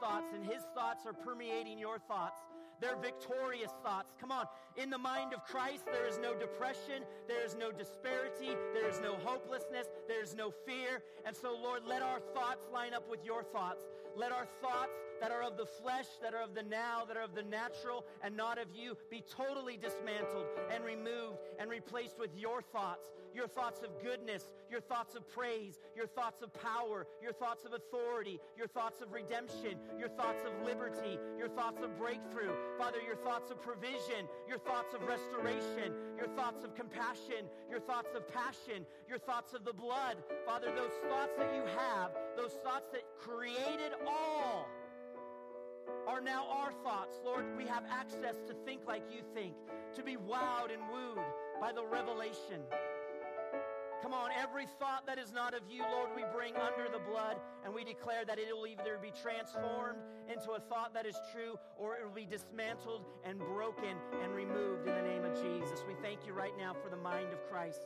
thoughts, and his thoughts are permeating your thoughts. They're victorious thoughts. Come on. In the mind of Christ, there is no depression. There is no disparity. There is no hopelessness. There is no fear. And so, Lord, let our thoughts line up with your thoughts. Let our thoughts that are of the flesh, that are of the now, that are of the natural and not of you, be totally dismantled and removed and replaced with your thoughts of goodness, your thoughts of praise, your thoughts of power, your thoughts of authority, your thoughts of redemption, your thoughts of liberty, your thoughts of breakthrough. Father, your thoughts of provision, your thoughts of restoration, your thoughts of compassion, your thoughts of passion, your thoughts of the blood. Father, those thoughts that you have, those thoughts that created all, are now our thoughts. Lord, we have access to think like you think, to be wowed and wooed by the revelation. Come on, every thought that is not of you, Lord, we bring under the blood, and we declare that it will either be transformed into a thought that is true, or it will be dismantled and broken and removed in the name of Jesus. We thank you right now for the mind of Christ.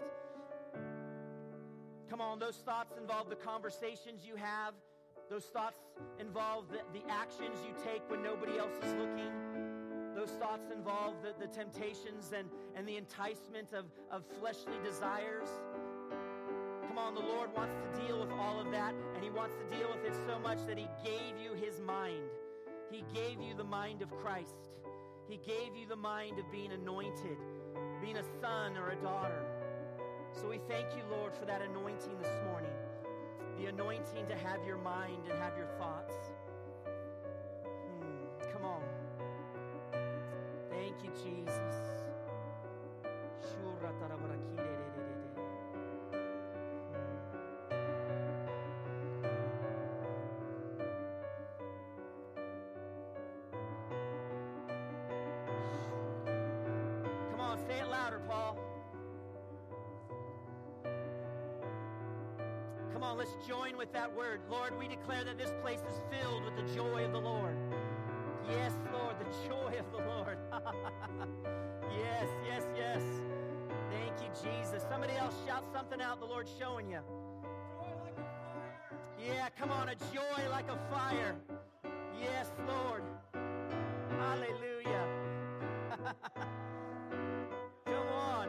Come on, those thoughts involve the conversations you have. Those thoughts involve the actions you take when nobody else is looking. Those thoughts involve the temptations and the enticement of fleshly desires. Come on, the Lord wants to deal with all of that, and he wants to deal with it so much that he gave you his mind. He gave you the mind of Christ. He gave you the mind of being anointed, being a son or a daughter. So we thank you, Lord, for that anointing this morning, the anointing to have your mind and have your thoughts. Come on. Thank you, Jesus. Come on, say it louder, Paul. Come on, let's join with that word. Lord, we declare that this place is filled with the joy of the Lord. Yes, Lord, the joy of the Lord. Yes, yes, yes. Thank you, Jesus. Somebody else shout something out the Lord's showing you. Joy like a fire. Yeah, come on, a joy like a fire. Yes, Lord. Hallelujah. Come on.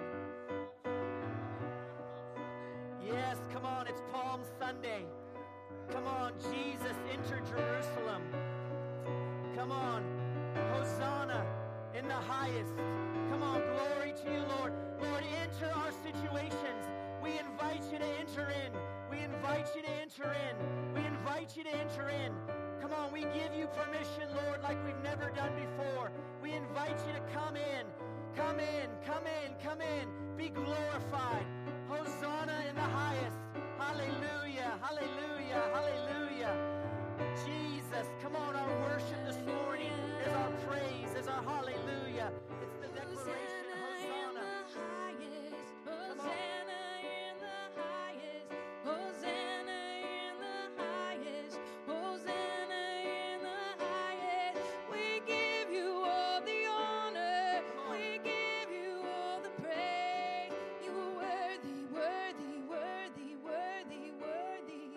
Yes, come on, it's Palm Sunday. Come on, Jesus entered Jerusalem. Come on, Hosanna in the highest. Come on, glory to you, Lord. Lord, enter our situations. We invite you to enter in. We invite you to enter in. We invite you to enter in. Come on, we give you permission, Lord, like we've never done before. We invite you to come in. Come in, come in, come in. Be glorified. Hosanna in the highest. Hallelujah, hallelujah, hallelujah. Jesus, come on, our worship this morning is our praise, is our hallelujah. It's the declaration of Hosanna. Hosanna in the highest, Hosanna in the highest, Hosanna in the highest. We give you all the honor, we give you all the praise. You are worthy, worthy, worthy, worthy, worthy.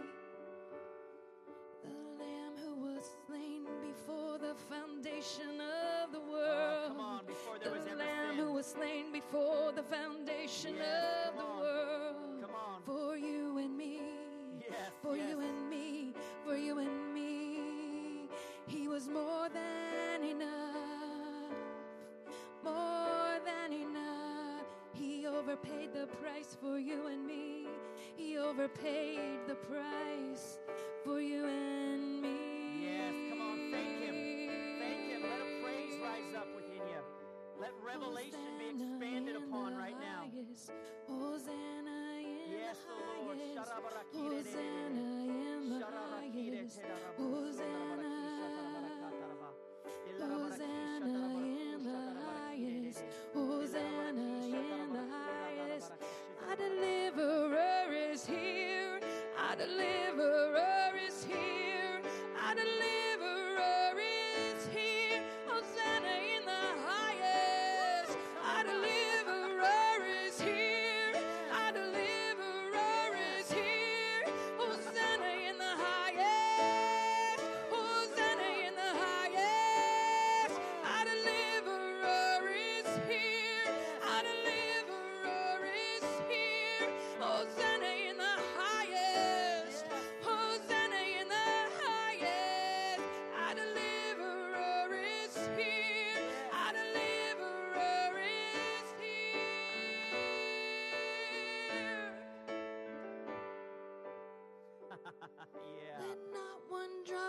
The Lamb who was slain before the foundation of the world. Come on, before there was The ever Lamb sin. who was slain before the foundation Yes, of come the on. world. Come on. For you and me. Yes, For yes. you and me. For you and me. He was more than enough. More than enough. He overpaid the price for you and me. He overpaid the price for you and me. Yes, come on, thank him. Thank him. Let a praise rise up within you. Let revelation be expanded upon right now. Hosanna in Yes, the the Lord. highest. Sharabarakire. Hosanna in the Sharabarakire. highest. Hosanna. Hosanna in the highest. Hosanna in the highest. Our deliverer is here. Our deliverer is here. Our deliverer is here. Hosanna in the highest. Our deliverer is here. Our deliverer is here. Hosanna in the highest. Hosanna in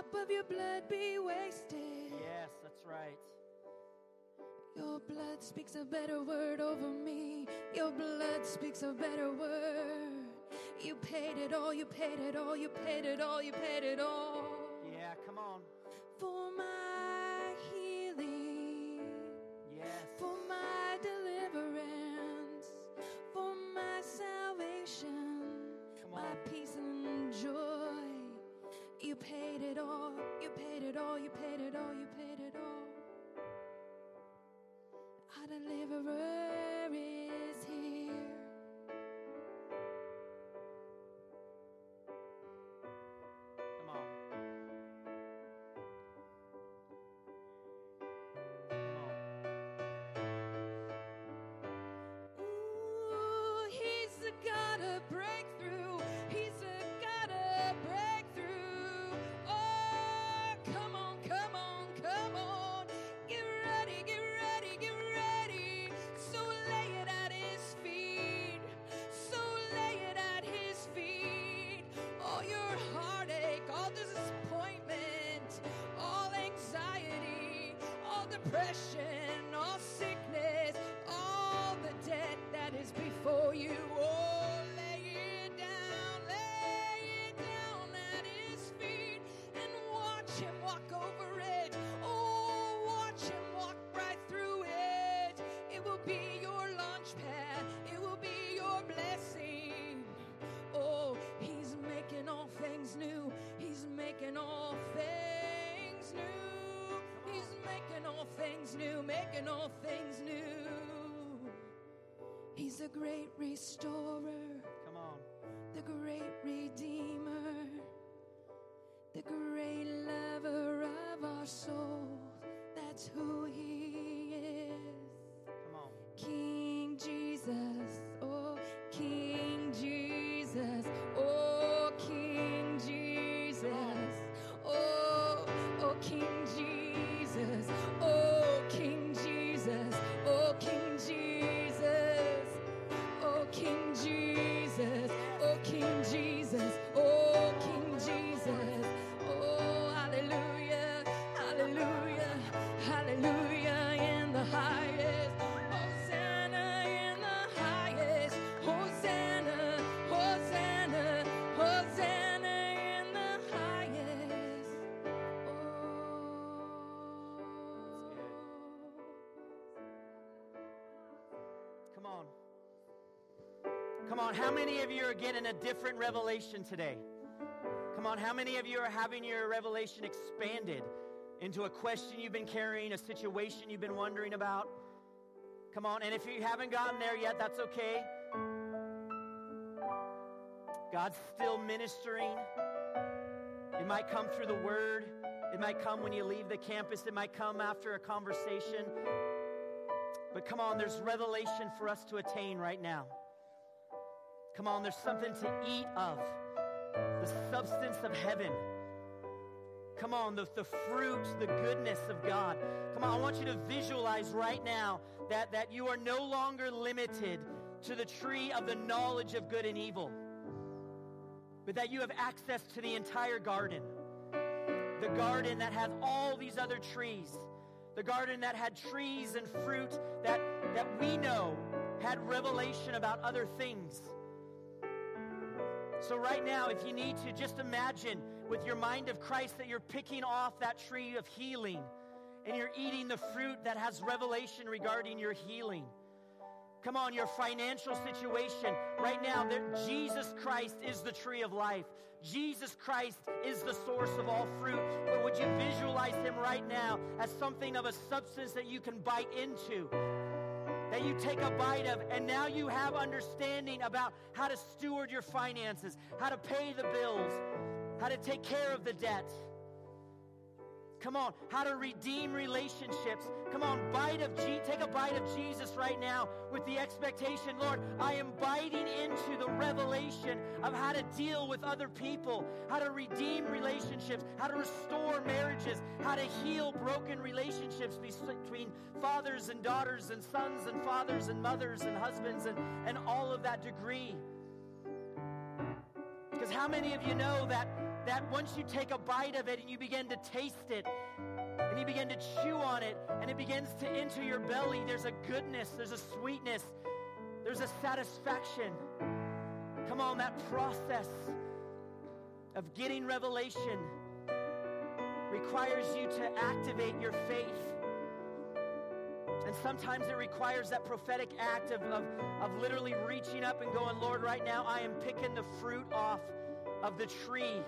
drop of your blood be wasted. Yes, that's right. Your blood speaks a better word over me. Your blood speaks a better word. You paid it all, you paid it all, you paid it all, you paid it all. Yeah, come on. For my healing. Yes. For my deliverance. For my salvation. Come on. My peace and joy. You paid it all, you paid it all, you paid it all, you paid it all. Our deliverer is here. Come on. Come on. Ooh, he's the God of breakthrough. He's the God of breakthrough. Oh, come on, come on, come on. Get ready, get ready, get ready. So lay it at his feet. So lay it at his feet. All your heartache, all disappointment, all anxiety, all depression, all sickness, all the debt that is before you. Oh, lay it down at his feet and watch him walk over it. Oh, watch him walk right through it. It will be your launch pad. It will be your blessing. Oh, he's making all things new. He's making all things new. He's making all things new, making all things new. He's a great restorer, Come on. the great redeemer, the great lover of our souls. That's who he is. Come on. King Jesus, oh King Jesus, oh King Jesus, oh King Jesus, oh King Jesus, oh King Jesus, oh King Jesus, oh King Jesus, oh King Jesus, oh hallelujah, hallelujah, hallelujah in the highest. Hosanna in the highest. Hosanna, Hosanna, Hosanna in the highest. Come on. Come on. How many of you are getting a different revelation today? Come on. How many of you are having your revelation expanded into a question you've been carrying, a situation you've been wondering about? Come on. And if you haven't gotten there yet, that's okay. God's still ministering. It might come through the word. It might come when you leave the campus. It might come after a conversation. But come on, there's revelation for us to attain right now. Come on, there's something to eat of. The substance of heaven. Come on, the fruit, the goodness of God. Come on, I want you to visualize right now that you are no longer limited to the tree of the knowledge of good and evil, but that you have access to the entire garden. The garden that has all these other trees. The garden that had trees and fruit that we know had revelation about other things. So right now, if you need to, just imagine with your mind of Christ that you're picking off that tree of healing and you're eating the fruit that has revelation regarding your healing. Come on, your financial situation. Right now, Jesus Christ is the tree of life. Jesus Christ is the source of all fruit. But would you visualize him right now as something of a substance that you can bite into? That you take a bite of, and now you have understanding about how to steward your finances, how to pay the bills, how to take care of the debt. Come on, how to redeem relationships. Come on, take a bite of Jesus right now with the expectation, Lord, I am biting into the revelation of how to deal with other people, how to redeem relationships, how to restore marriages, how to heal broken relationships between fathers and daughters and sons and fathers and mothers and husbands and all of that degree. Because how many of you know that that once you take a bite of it and you begin to taste it, and you begin to chew on it, and it begins to enter your belly, there's a goodness, there's a sweetness, there's a satisfaction. Come on, that process of getting revelation requires you to activate your faith. And sometimes it requires that prophetic act of literally reaching up and going, Lord, right now I am picking the fruit off of the tree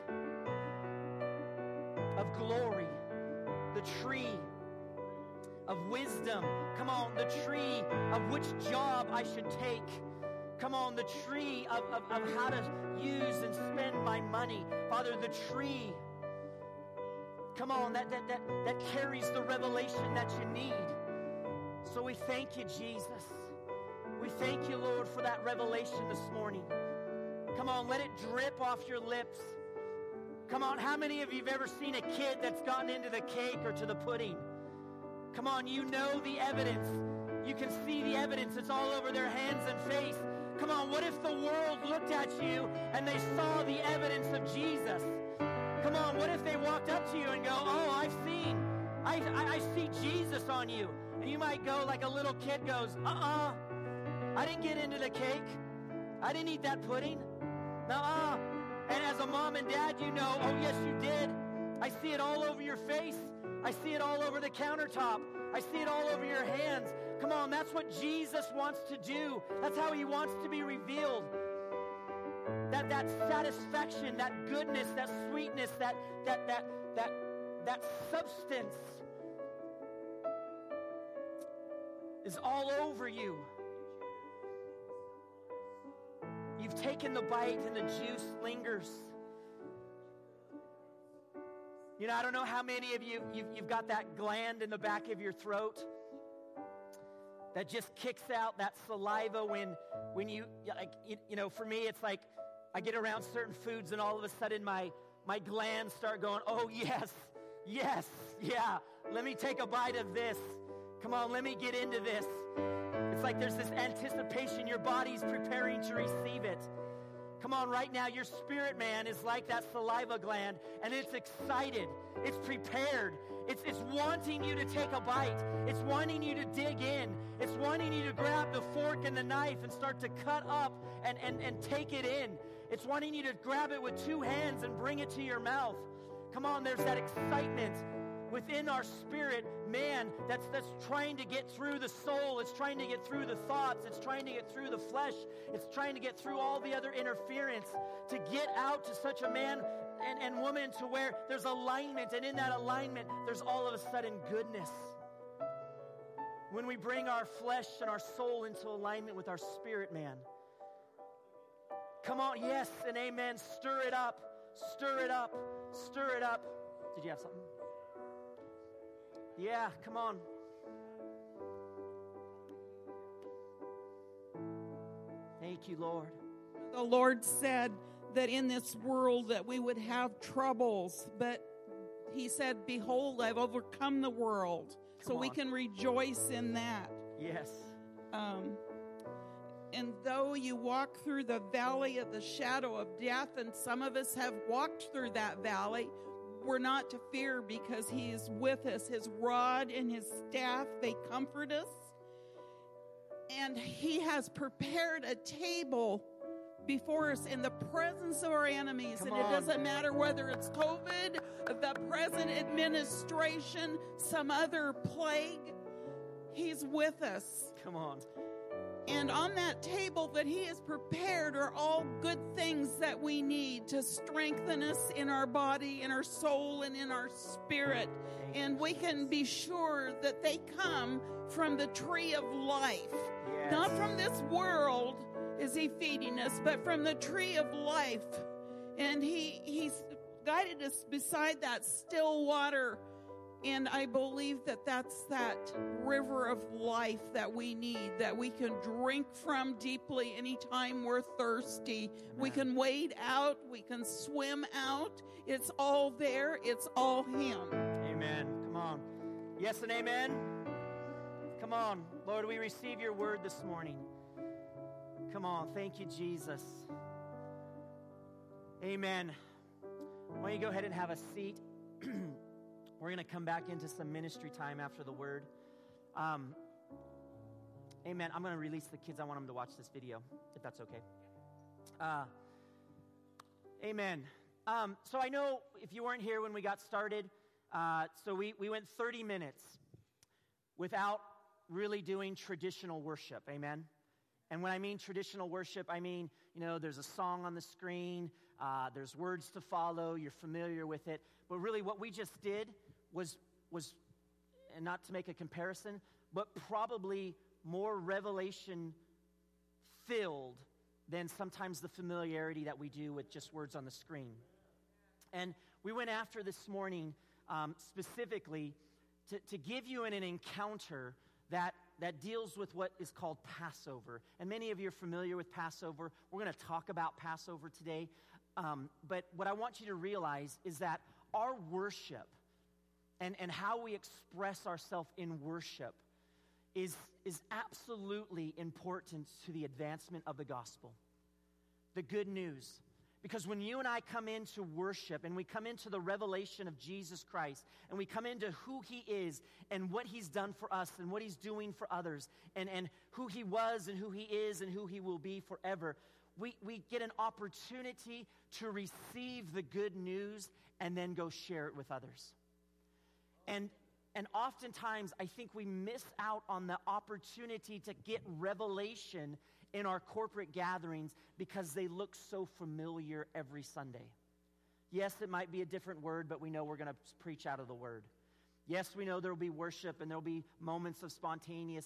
of glory, the tree of wisdom. Come on, the tree of which job I should take. Come on, the tree of how to use and spend my money. Father, the tree, come on, that carries the revelation that you need. So we thank you, Jesus. We thank you, Lord, for that revelation this morning. Come on, let it drip off your lips. Come on, how many of you have ever seen a kid that's gotten into the cake or to the pudding? Come on, you know the evidence. You can see the evidence. It's all over their hands and face. Come on, what if the world looked at you and they saw the evidence of Jesus? Come on, what if they walked up to you and go, oh, I see Jesus on you. And you might go like a little kid goes, I didn't get into the cake. I didn't eat that pudding. And as a mom and dad, you know, oh, yes, you did. I see it all over your face. I see it all over the countertop. I see it all over your hands. Come on, that's what Jesus wants to do. That's how he wants to be revealed. That satisfaction, that goodness, that sweetness, that substance is all over you. You've taken the bite and the juice lingers. You know, I don't know how many of you've got that gland in the back of your throat that just kicks out that saliva when you, like, you know, for me, it's like I get around certain foods and all of a sudden my glands start going, oh, yes, yeah, let me take a bite of this. Come on, let me get into this. It's like there's this anticipation. Your body's preparing to receive it. Come on, right now, your spirit man is like that saliva gland, and it's excited. It's prepared. It's wanting you to take a bite. It's wanting you to dig in. It's wanting you to grab the fork and the knife and start to cut up and take it in. It's wanting you to grab it with two hands and bring it to your mouth. Come on, there's that excitement within our spirit man that's trying to get through the soul. It's trying to get through the thoughts. It's trying to get through the flesh. It's trying to get through all the other interference to get out to such a man and woman to where there's alignment, and in that alignment there's all of a sudden goodness. When we bring our flesh and our soul into alignment with our spirit man. Come on, yes and amen. Stir it up. Stir it up. Stir it up. Did you have something? Yeah, come on. Thank you, Lord. The Lord said that in this world that we would have troubles, but he said, behold, I've overcome the world. So we can rejoice in that. Yes. And though you walk through the valley of the shadow of death, and some of us have walked through that valley, we're not to fear because he is with us. His rod and his staff, they comfort us. And he has prepared a table before us in the presence of our enemies. Come and on. It doesn't matter whether it's COVID, the present administration, some other plague. He's with us. Come on. And on that table that he has prepared are all good things that we need to strengthen us in our body, in our soul, and in our spirit. And we can be sure that they come from the tree of life. Yes. Not from this world is he feeding us, but from the tree of life. And he's guided us beside that still water. And I believe that that's that river of life that we need, that we can drink from deeply anytime we're thirsty. Amen. We can wade out. We can swim out. It's all there. It's all him. Amen. Come on. Yes and amen. Come on. Lord, we receive your word this morning. Come on. Thank you, Jesus. Amen. Why don't you go ahead and have a seat? We're going to come back into some ministry time after the word. Amen. I'm going to release the kids. I want them to watch this video, if that's okay. Amen. So I know if you weren't here when we got started, so we went 30 minutes without really doing traditional worship. Amen. And when I mean traditional worship, I mean, there's a song on the screen, there's words to follow, you're familiar with it. But really what we just did was, and not to make a comparison, but probably more revelation-filled than sometimes the familiarity that we do with just words on the screen. And we went after this morning specifically to give you an encounter that deals with what is called Passover. And many of you are familiar with Passover. We're going to talk about Passover today. But what I want you to realize is that our worship and how we express ourselves in worship is absolutely important to the advancement of the gospel, the good news. Because when you and I come into worship and we come into the revelation of Jesus Christ and we come into who he is and what he's done for us and what he's doing for others and who he was and who he is and who he will be forever, we get an opportunity to receive the good news and then go share it with others. And oftentimes I think we miss out on the opportunity to get revelation in our corporate gatherings because they look so familiar every Sunday. Yes, it might be a different word, but we know we're going to preach out of the word. Yes, we know there will be worship and there will be moments of spontaneous,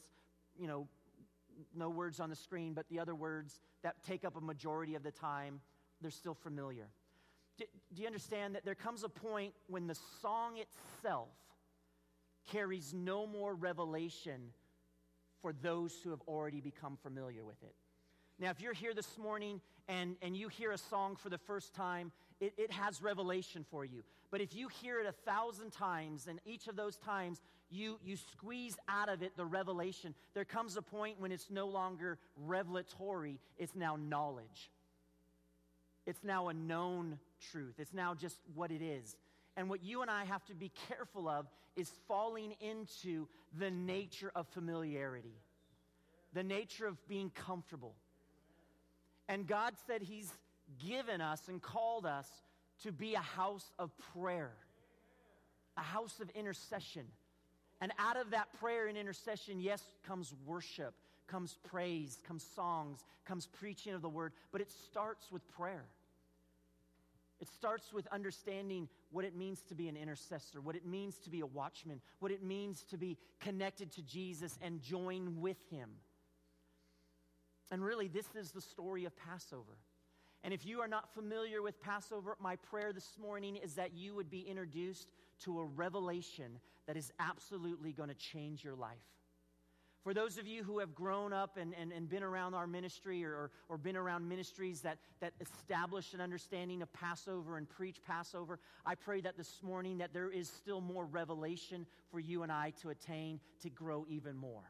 no words on the screen, but the other words that take up a majority of the time, they're still familiar. Do you understand that there comes a point when the song itself carries no more revelation for those who have already become familiar with it? Now, if you're here this morning and you hear a song for the first time, it has revelation for you. But if you hear it 1,000 times, and each of those times you squeeze out of it the revelation, there comes a point when it's no longer revelatory, it's now knowledge. It's now a known truth. It's now just what it is. And what you and I have to be careful of is falling into the nature of familiarity, the nature of being comfortable. And God said he's given us and called us to be a house of prayer, a house of intercession. And out of that prayer and intercession, yes, comes worship, comes praise, comes songs, comes preaching of the word, but it starts with prayer. It starts with understanding what it means to be an intercessor, what it means to be a watchman, what it means to be connected to Jesus and join with him. And really, this is the story of Passover. And if you are not familiar with Passover, my prayer this morning is that you would be introduced to a revelation that is absolutely going to change your life. For those of you who have grown up and been around our ministry or been around ministries that establish an understanding of Passover and preach Passover, I pray that this morning that there is still more revelation for you and I to attain to grow even more.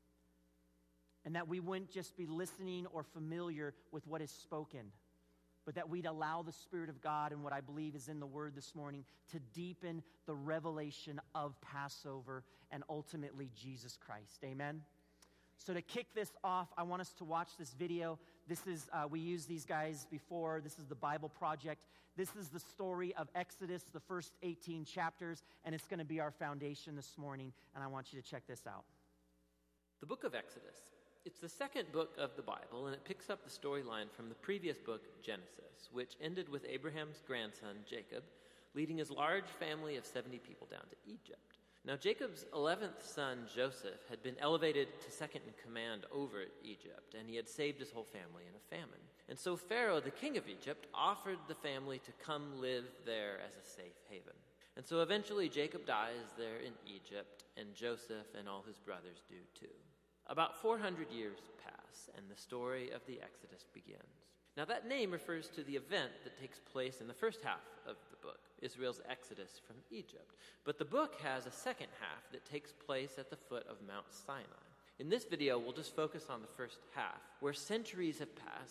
And that we wouldn't just be listening or familiar with what is spoken, but that we'd allow the Spirit of God and what I believe is in the Word this morning to deepen the revelation of Passover and ultimately Jesus Christ. Amen? So to kick this off, I want us to watch this video. This is, we used these guys before. This is the Bible Project. This is the story of Exodus, the first 18 chapters, and it's going to be our foundation this morning, and I want you to check this out. The book of Exodus. It's the second book of the Bible, and it picks up the storyline from the previous book, Genesis, which ended with Abraham's grandson, Jacob, leading his large family of 70 people down to Egypt. Now, Jacob's 11th son, Joseph, had been elevated to second in command over Egypt, and he had saved his whole family in a famine. And so Pharaoh, the king of Egypt, offered the family to come live there as a safe haven. And so eventually Jacob dies there in Egypt, and Joseph and all his brothers do too. About 400 years pass, and the story of the Exodus begins. Now that name refers to the event that takes place in the first half of the book, Israel's exodus from Egypt. But the book has a second half that takes place at the foot of Mount Sinai. In this video, we'll just focus on the first half, where centuries have passed,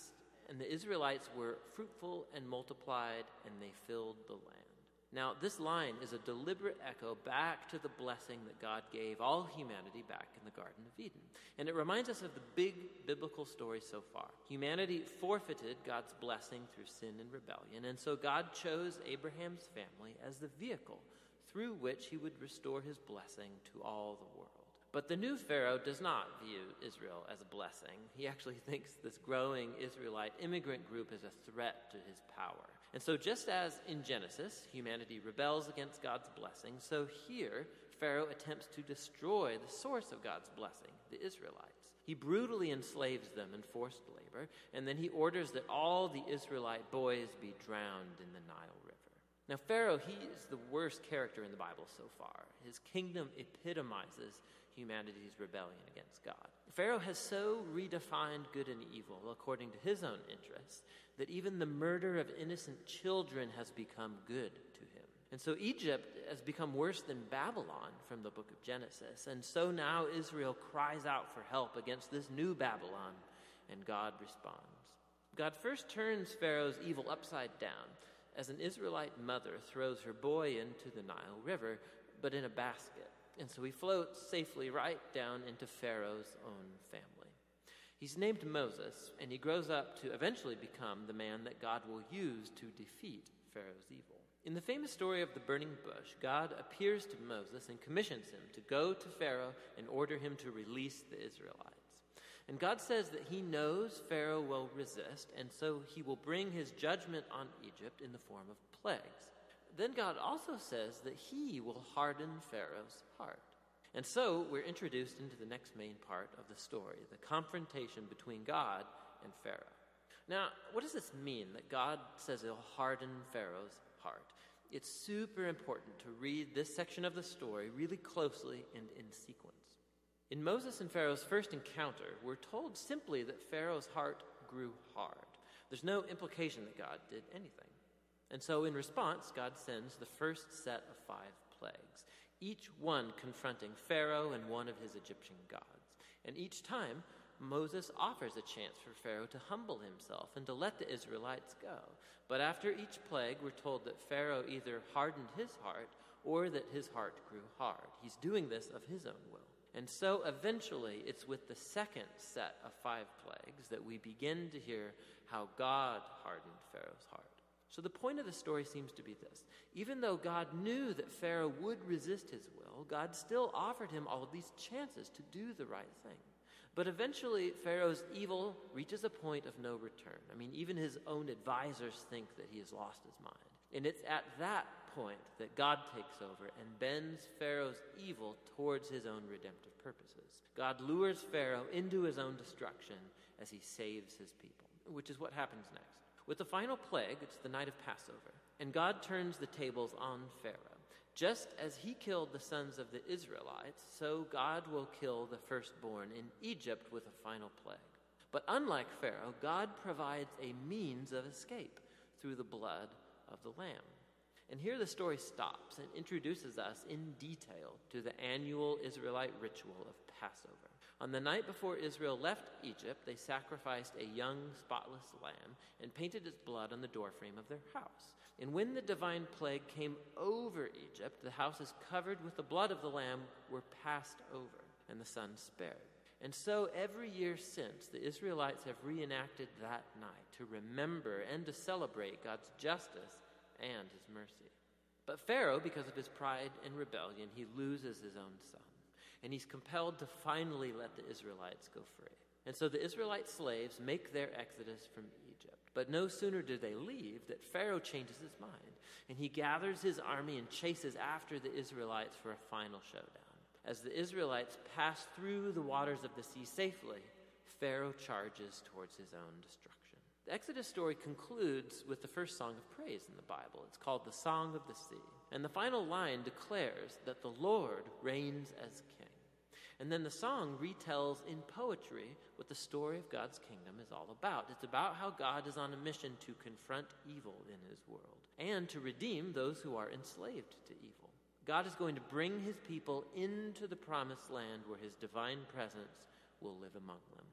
And the Israelites were fruitful and multiplied, and they filled the land. Now, this line is a deliberate echo back to the blessing that God gave all humanity back in the Garden of Eden. And it reminds us of the big biblical story so far. Humanity forfeited God's blessing through sin and rebellion, and so God chose Abraham's family as the vehicle through which he would restore his blessing to all the world. But the new Pharaoh does not view Israel as a blessing. He actually thinks this growing Israelite immigrant group is a threat to his power. And so just as in Genesis, humanity rebels against God's blessing, so here Pharaoh attempts to destroy the source of God's blessing, the Israelites. He brutally enslaves them in forced labor, and then he orders that all the Israelite boys be drowned in the Nile River. Now, Pharaoh, he is the worst character in the Bible so far. His kingdom epitomizes humanity's rebellion against God. Pharaoh has so redefined good and evil according to his own interests that even the murder of innocent children has become good to him. And so Egypt has become worse than Babylon from the book of Genesis. And so now Israel cries out for help against this new Babylon, and God responds. God first turns Pharaoh's evil upside down as an Israelite mother throws her boy into the Nile River, but in a basket. And so he floats safely right down into Pharaoh's own family. He's named Moses, and he grows up to eventually become the man that God will use to defeat Pharaoh's evil. In the famous story of the burning bush, God appears to Moses and commissions him to go to Pharaoh and order him to release the Israelites. And God says that he knows Pharaoh will resist, and so he will bring his judgment on Egypt in the form of plagues. Then God also says that he will harden Pharaoh's heart. And so we're introduced into the next main part of the story, the confrontation between God and Pharaoh. Now, what does this mean that God says he'll harden Pharaoh's heart? It's super important to read this section of the story really closely and in sequence. In Moses and Pharaoh's first encounter, we're told simply that Pharaoh's heart grew hard. There's no implication that God did anything. And so in response, God sends the first set of 5 plagues, each one confronting Pharaoh and one of his Egyptian gods. And each time, Moses offers a chance for Pharaoh to humble himself and to let the Israelites go. But after each plague, we're told that Pharaoh either hardened his heart or that his heart grew hard. He's doing this of his own will. And so eventually, it's with the second set of 5 plagues that we begin to hear how God hardened Pharaoh's heart. So the point of the story seems to be this. Even though God knew that Pharaoh would resist his will, God still offered him all of these chances to do the right thing. But eventually, Pharaoh's evil reaches a point of no return. I mean, even his own advisors think that he has lost his mind. And it's at that point that God takes over and bends Pharaoh's evil towards his own redemptive purposes. God lures Pharaoh into his own destruction as he saves his people, which is what happens next. With the final plague, it's the night of Passover, and God turns the tables on Pharaoh. Just as he killed the sons of the Israelites, so God will kill the firstborn in Egypt with a final plague. But unlike Pharaoh, God provides a means of escape through the blood of the Lamb. And here the story stops and introduces us in detail to the annual Israelite ritual of Passover. On the night before Israel left Egypt, they sacrificed a young, spotless lamb and painted its blood on the doorframe of their house. And when the divine plague came over Egypt, the houses covered with the blood of the lamb were passed over, and the son spared. And so every year since, the Israelites have reenacted that night to remember and to celebrate God's justice and his mercy. But Pharaoh, because of his pride and rebellion, he loses his own son. And he's compelled to finally let the Israelites go free. And so the Israelite slaves make their exodus from Egypt. But no sooner do they leave that Pharaoh changes his mind. And he gathers his army and chases after the Israelites for a final showdown. As the Israelites pass through the waters of the sea safely, Pharaoh charges towards his own destruction. The Exodus story concludes with the first song of praise in the Bible. It's called the Song of the Sea. And the final line declares that the Lord reigns as king. And then the song retells in poetry what the story of God's kingdom is all about. It's about how God is on a mission to confront evil in his world and to redeem those who are enslaved to evil. God is going to bring his people into the promised land where his divine presence will live among them.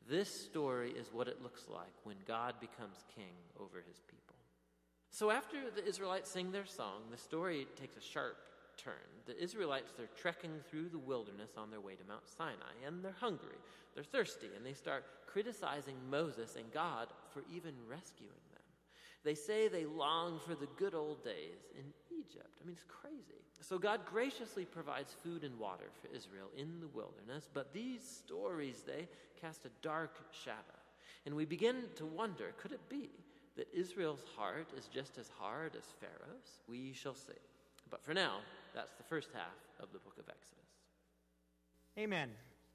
This story is what it looks like when God becomes king over his people. So after the Israelites sing their song, the story takes a sharp turn. The Israelites, they're trekking through the wilderness on their way to Mount Sinai, and they're hungry, they're thirsty, and they start criticizing Moses and God for even rescuing them. They say they long for the good old days in Egypt. I mean, it's crazy. So God graciously provides food and water for Israel in the wilderness, but these stories, they cast a dark shadow. And we begin to wonder, could it be that Israel's heart is just as hard as Pharaoh's? We shall see. But for now, that's the first half of the book of Exodus. Amen.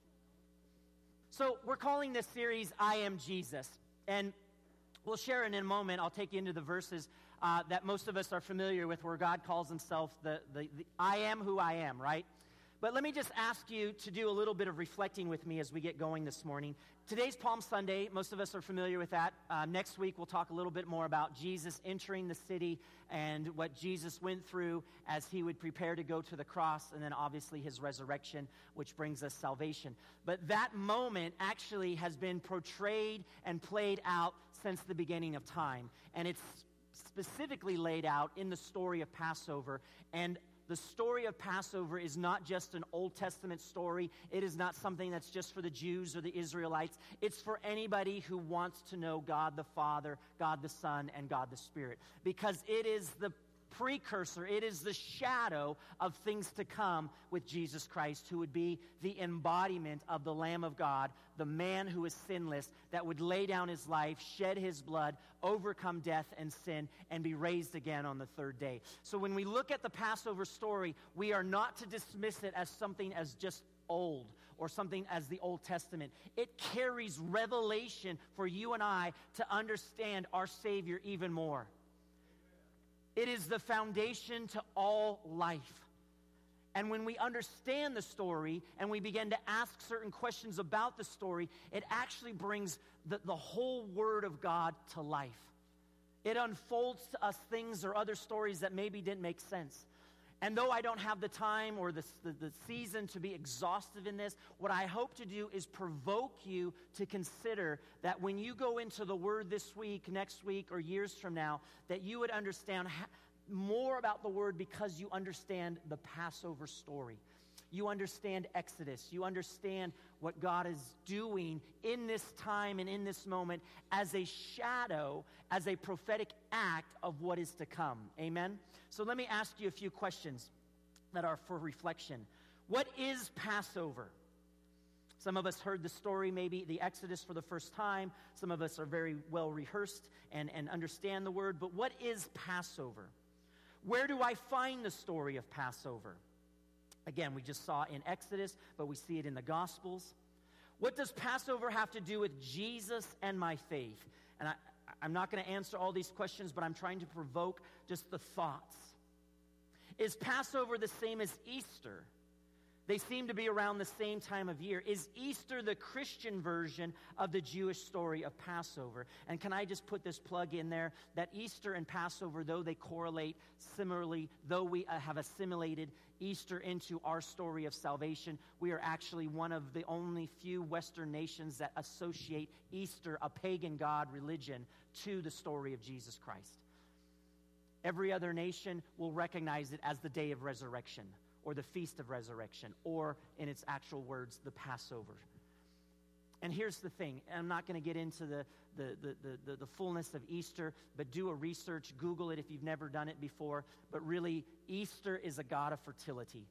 So we're calling this series, I Am Jesus. And we'll share it in a moment. I'll take you into the verses that most of us are familiar with, where God calls himself the I am who I am, right? But let me just ask you to do a little bit of reflecting with me as we get going this morning. Today's Palm Sunday. Most of us are familiar with that. Next week, we'll talk a little bit more about Jesus entering the city and what Jesus went through as he would prepare to go to the cross, and then obviously his resurrection, which brings us salvation. But that moment actually has been portrayed and played out since the beginning of time. And it's specifically laid out in the story of Passover. And the story of Passover is not just an Old Testament story. It is not something that's just for the Jews or the Israelites. It's for anybody who wants to know God the Father, God the Son, and God the Spirit. Because it is the precursor, it is the shadow of things to come with Jesus Christ, who would be the embodiment of the Lamb of God, the man who is sinless, that would lay down his life, shed his blood, overcome death and sin, and be raised again on the third day. So when we look at the Passover story, we are not to dismiss it as something as just old or something as the Old Testament. It carries revelation for you and I to understand our Savior even more. It is the foundation to all life. And when we understand the story and we begin to ask certain questions about the story, it actually brings the whole Word of God to life. It unfolds to us things or other stories that maybe didn't make sense. And though I don't have the time or the season to be exhaustive in this, what I hope to do is provoke you to consider that when you go into the Word this week, next week, or years from now, that you would understand more about the Word because you understand the Passover story. You understand Exodus. You understand what God is doing in this time and in this moment as a shadow, as a prophetic act of what is to come. Amen? So let me ask you a few questions that are for reflection. What is Passover? Some of us heard the story, maybe the Exodus, for the first time. Some of us are very well rehearsed and understand the word. But what is Passover? Where do I find the story of Passover? Again, we just saw in Exodus, but we see it in the Gospels. What does Passover have to do with Jesus and my faith? And I'm not going to answer all these questions, but I'm trying to provoke just the thoughts. Is Passover the same as Easter? They seem to be around the same time of year. Is Easter the Christian version of the Jewish story of Passover? And can I just put this plug in there, that Easter and Passover, though they correlate similarly, though we have assimilated Easter into our story of salvation, we are actually one of the only few Western nations that associate Easter, a pagan god religion, to the story of Jesus Christ. Every other nation will recognize it as the day of resurrection, or the Feast of Resurrection, or in its actual words, the Passover. And here's the thing, and I'm not going to get into the fullness of Easter, but do a research, Google it if you've never done it before. But really, Easter is a god of fertility.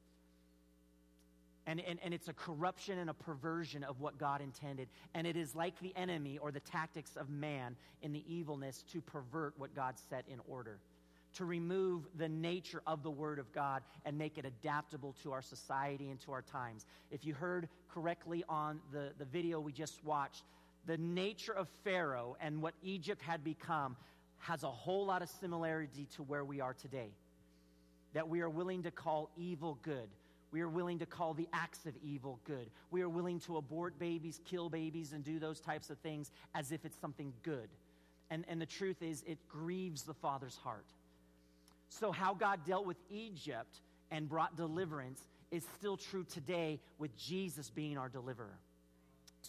And it's a corruption and a perversion of what God intended. And it is like the enemy or the tactics of man in the evilness to pervert what God set in order, to remove the nature of the Word of God and make it adaptable to our society and to our times. If you heard correctly on the video we just watched, the nature of Pharaoh and what Egypt had become has a whole lot of similarity to where we are today. That we are willing to call evil good. We are willing to call the acts of evil good. We are willing to abort babies, kill babies, and do those types of things as if it's something good. And the truth is, it grieves the Father's heart. So how God dealt with Egypt and brought deliverance is still true today with Jesus being our deliverer.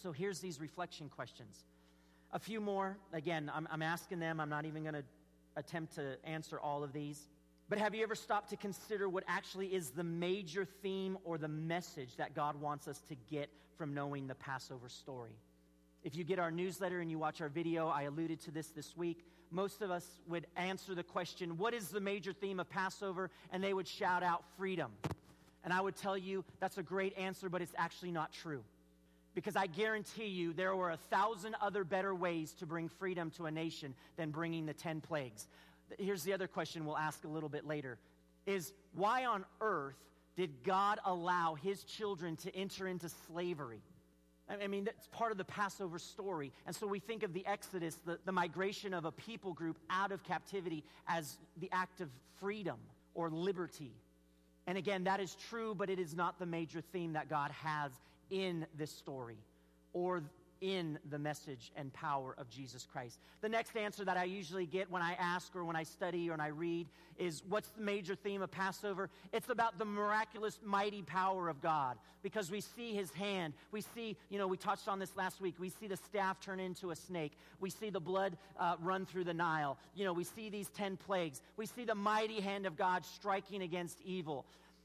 So here's these reflection questions. A few more. Again, I'm asking them. I'm not even going to attempt to answer all of these. But have you ever stopped to consider what actually is the major theme or the message that God wants us to get from knowing the Passover story? If you get our newsletter and you watch our video, I alluded to this week, most of us would answer the question, what is the major theme of Passover? And they would shout out freedom. And I would tell you that's a great answer, but it's actually not true. Because I guarantee you there were 1,000 other better ways to bring freedom to a nation than bringing the 10 plagues. Here's the other question we'll ask a little bit later, is why on earth did God allow his children to enter into slavery? I mean, that's part of the Passover story. And so we think of the Exodus, the migration of a people group out of captivity as the act of freedom or liberty. And again, that is true, but it is not the major theme that God has in this story or in the message and power of Jesus Christ. The next answer that I usually get when I ask or when I study or when I read is, what's the major theme of Passover? It's about the miraculous, mighty power of God, because we see his hand. We see, we touched on this last week. We see the staff turn into a snake. We see the blood run through the Nile. We see these 10 plagues. We see the mighty hand of God striking against evil.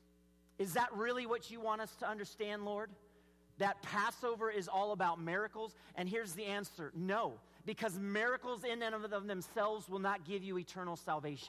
Is that really what you want us to understand, Lord? That Passover is all about miracles? And here's the answer: no, because miracles in and of themselves will not give you eternal salvation.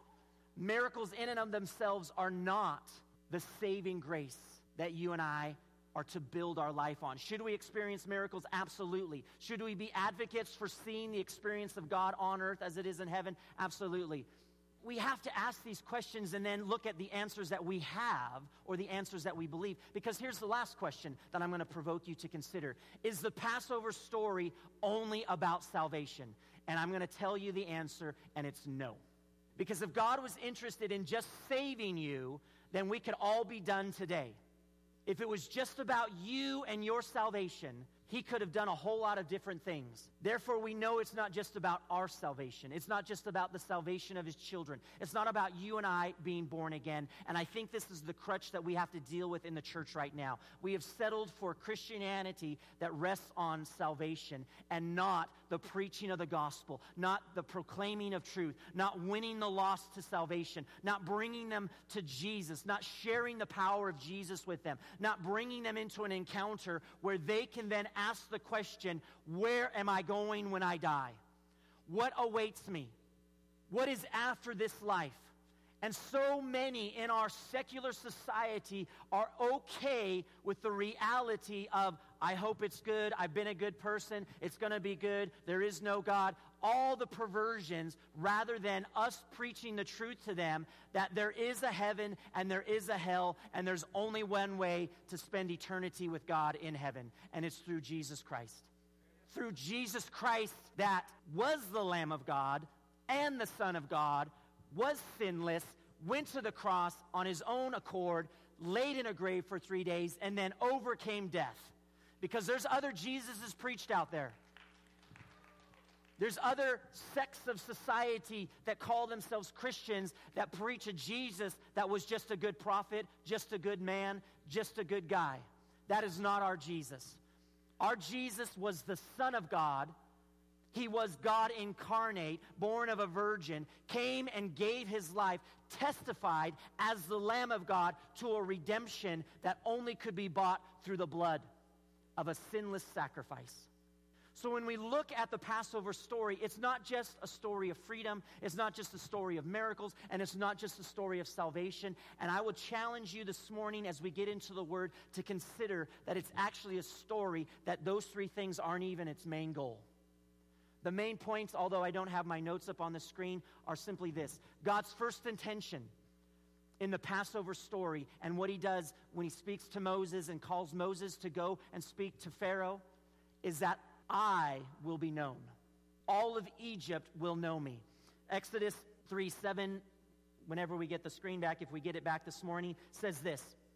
Miracles in and of themselves are not the saving grace that you and I are to build our life on. Should we experience miracles? Absolutely. Should we be advocates for seeing the experience of God on earth as it is in heaven? Absolutely. We have to ask these questions and then look at the answers that we have or the answers that we believe. Because here's the last question that I'm going to provoke you to consider. Is the Passover story only about salvation? And I'm going to tell you the answer, and it's no. Because if God was interested in just saving you, then we could all be done today. If it was just about you and your salvation, he could have done a whole lot of different things. Therefore, we know it's not just about our salvation. It's not just about the salvation of his children. It's not about you and I being born again. And I think this is the crutch that we have to deal with in the church right now. We have settled for Christianity that rests on salvation and not the preaching of the gospel, not the proclaiming of truth, not winning the lost to salvation, not bringing them to Jesus, not sharing the power of Jesus with them, not bringing them into an encounter where they can then ask the question, where am I going when I die? What awaits me? What is after this life? And so many in our secular society are okay with the reality of, I hope it's good, I've been a good person, it's going to be good, there is no God. All the perversions, rather than us preaching the truth to them that there is a heaven and there is a hell and there's only one way to spend eternity with God in heaven, and it's through Jesus Christ. Through Jesus Christ, that was the Lamb of God and the Son of God, was sinless, went to the cross on his own accord, laid in a grave for 3 days, and then overcame death. Because there's other Jesuses preached out there. There's other sects of society that call themselves Christians that preach a Jesus that was just a good prophet, just a good man, just a good guy. That is not our Jesus. Our Jesus was the Son of God. He was God incarnate, born of a virgin, came and gave his life, testified as the Lamb of God to a redemption that only could be bought through the blood of a sinless sacrifice. So when we look at the Passover story, it's not just a story of freedom, it's not just a story of miracles, and it's not just a story of salvation. And I would challenge you this morning as we get into the Word to consider that it's actually a story that those three things aren't even its main goal. The main points, although I don't have my notes up on the screen, are simply this. God's first intention in the Passover story and what he does when he speaks to Moses and calls Moses to go and speak to Pharaoh is that I will be known. All of Egypt will know me. Exodus 3:7, whenever we get the screen back, if we get it back this morning, says this.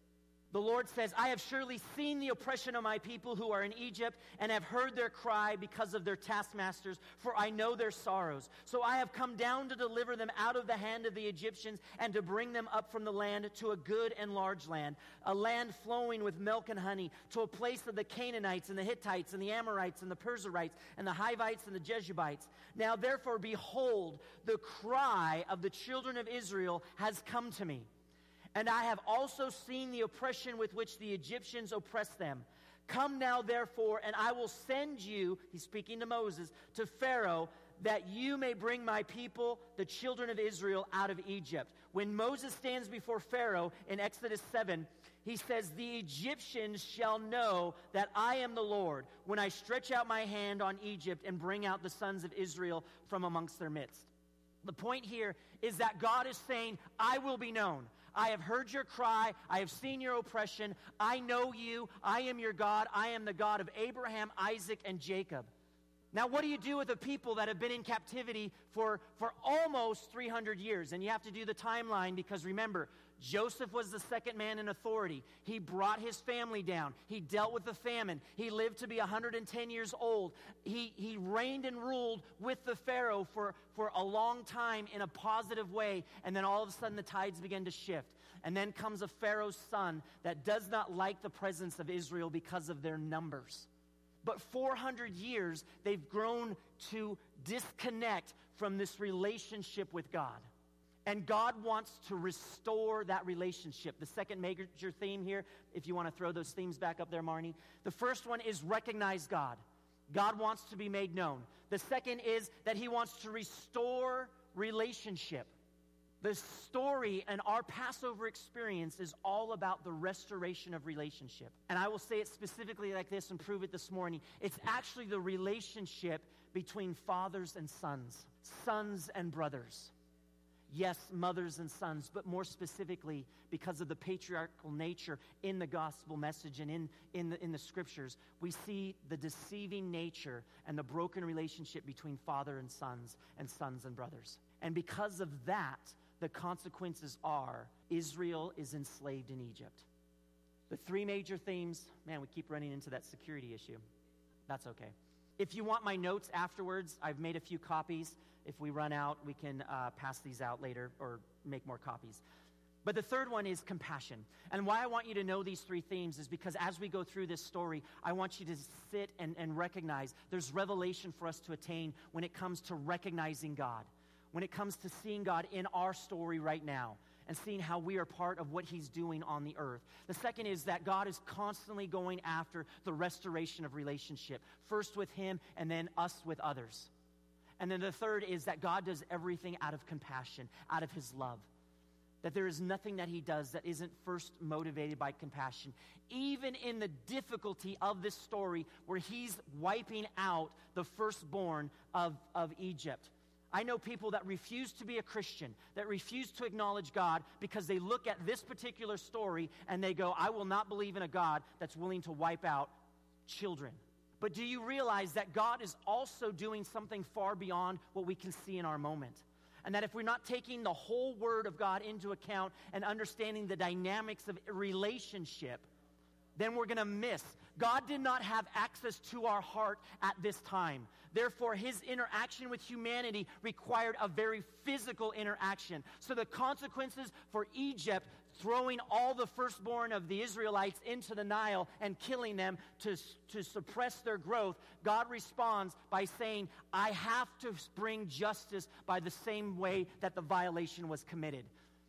The Lord says, I have surely seen the oppression of my people who are in Egypt, and have heard their cry because of their taskmasters, for I know their sorrows. So I have come down to deliver them out of the hand of the Egyptians, and to bring them up from the land to a good and large land, a land flowing with milk and honey, to a place of the Canaanites and the Hittites and the Amorites and the Perizzites and the Hivites and the Jebusites. Now therefore, behold, the cry of the children of Israel has come to me. And I have also seen the oppression with which the Egyptians oppress them. Come now, therefore, and I will send you, he's speaking to Moses, to Pharaoh, that you may bring my people, the children of Israel, out of Egypt. When Moses stands before Pharaoh in Exodus 7, he says, the Egyptians shall know that I am the Lord when I stretch out my hand on Egypt and bring out the sons of Israel from amongst their midst. The point here is that God is saying, I will be known. I have heard your cry. I have seen your oppression. I know you. I am your God. I am the God of Abraham, Isaac, and Jacob. Now, what do you do with a people that have been in captivity for almost 300 years? And you have to do the timeline because remember, Joseph was the second man in authority. He brought his family down. He dealt with the famine. He lived to be 110 years old. He reigned and ruled with the Pharaoh for a long time in a positive way. And then all of a sudden the tides began to shift. And then comes a Pharaoh's son that does not like the presence of Israel because of their numbers. But 400 years, they've grown to disconnect from this relationship with God. And God wants to restore that relationship. The second major theme here, if you want to throw those themes back up there, Marnie. The first one is recognize God. God wants to be made known. The second is that he wants to restore relationship. The story and our Passover experience is all about the restoration of relationship. And I will say it specifically like this and prove it this morning. It's actually the relationship between fathers and sons, sons and brothers. Yes, mothers and sons, but more specifically, because of the patriarchal nature in the gospel message and in the scriptures, we see the deceiving nature and the broken relationship between father and sons and brothers. And because of that, the consequences are Israel is enslaved in Egypt. The three major themes, man, we keep running into that security issue. That's okay. If you want my notes afterwards, I've made a few copies. If we run out, we can pass these out later or make more copies. But the third one is compassion. And why I want you to know these three themes is because as we go through this story, I want you to sit and recognize there's revelation for us to attain when it comes to recognizing God, when it comes to seeing God in our story right now and seeing how we are part of what he's doing on the earth. The second is that God is constantly going after the restoration of relationship, first with him and then us with others. And then the third is that God does everything out of compassion, out of his love. That there is nothing that he does that isn't first motivated by compassion. Even in the difficulty of this story where he's wiping out the firstborn of Egypt. I know people that refuse to be a Christian, that refuse to acknowledge God because they look at this particular story and they go, I will not believe in a God that's willing to wipe out children. But do you realize that God is also doing something far beyond what we can see in our moment? And that if we're not taking the whole word of God into account and understanding the dynamics of relationship, then we're going to miss. God did not have access to our heart at this time. Therefore, his interaction with humanity required a very physical interaction. So the consequences for Egypt throwing all the firstborn of the Israelites into the Nile and killing them to suppress their growth, God responds by saying, I have to bring justice by the same way that the violation was committed.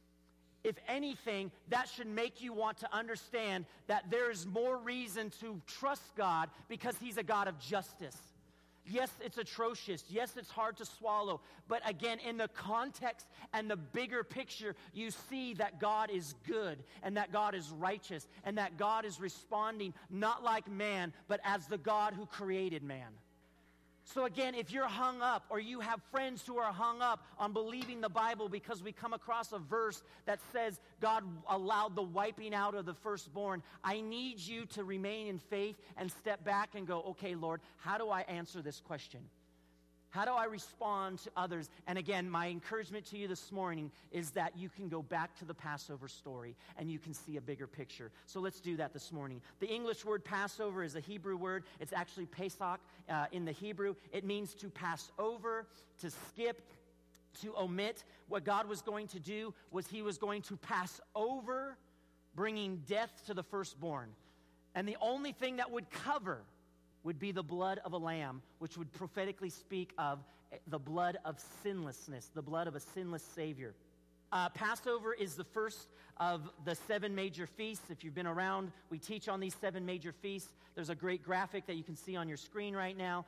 If anything, that should make you want to understand that there is more reason to trust God because he's a God of justice. Yes, it's atrocious. Yes, it's hard to swallow. But again, in the context and the bigger picture, you see that God is good and that God is righteous and that God is responding not like man, but as the God who created man. So again, if you're hung up or you have friends who are hung up on believing the Bible because we come across a verse that says God allowed the wiping out of the firstborn, I need you to remain in faith and step back and go, okay, Lord, how do I answer this question? How do I respond to others? And again, my encouragement to you this morning is that you can go back to the Passover story and you can see a bigger picture. So let's do that this morning. The English word Passover is a Hebrew word. It's actually Pesach in the Hebrew. It means to pass over, to skip, to omit. What God was going to do was he was going to pass over, bringing death to the firstborn. And the only thing that would cover would be the blood of a lamb, which would prophetically speak of the blood of sinlessness, the blood of a sinless Savior. Passover is the first of the 7 major feasts. If you've been around, we teach on these 7 major feasts. There's a great graphic that you can see on your screen right now.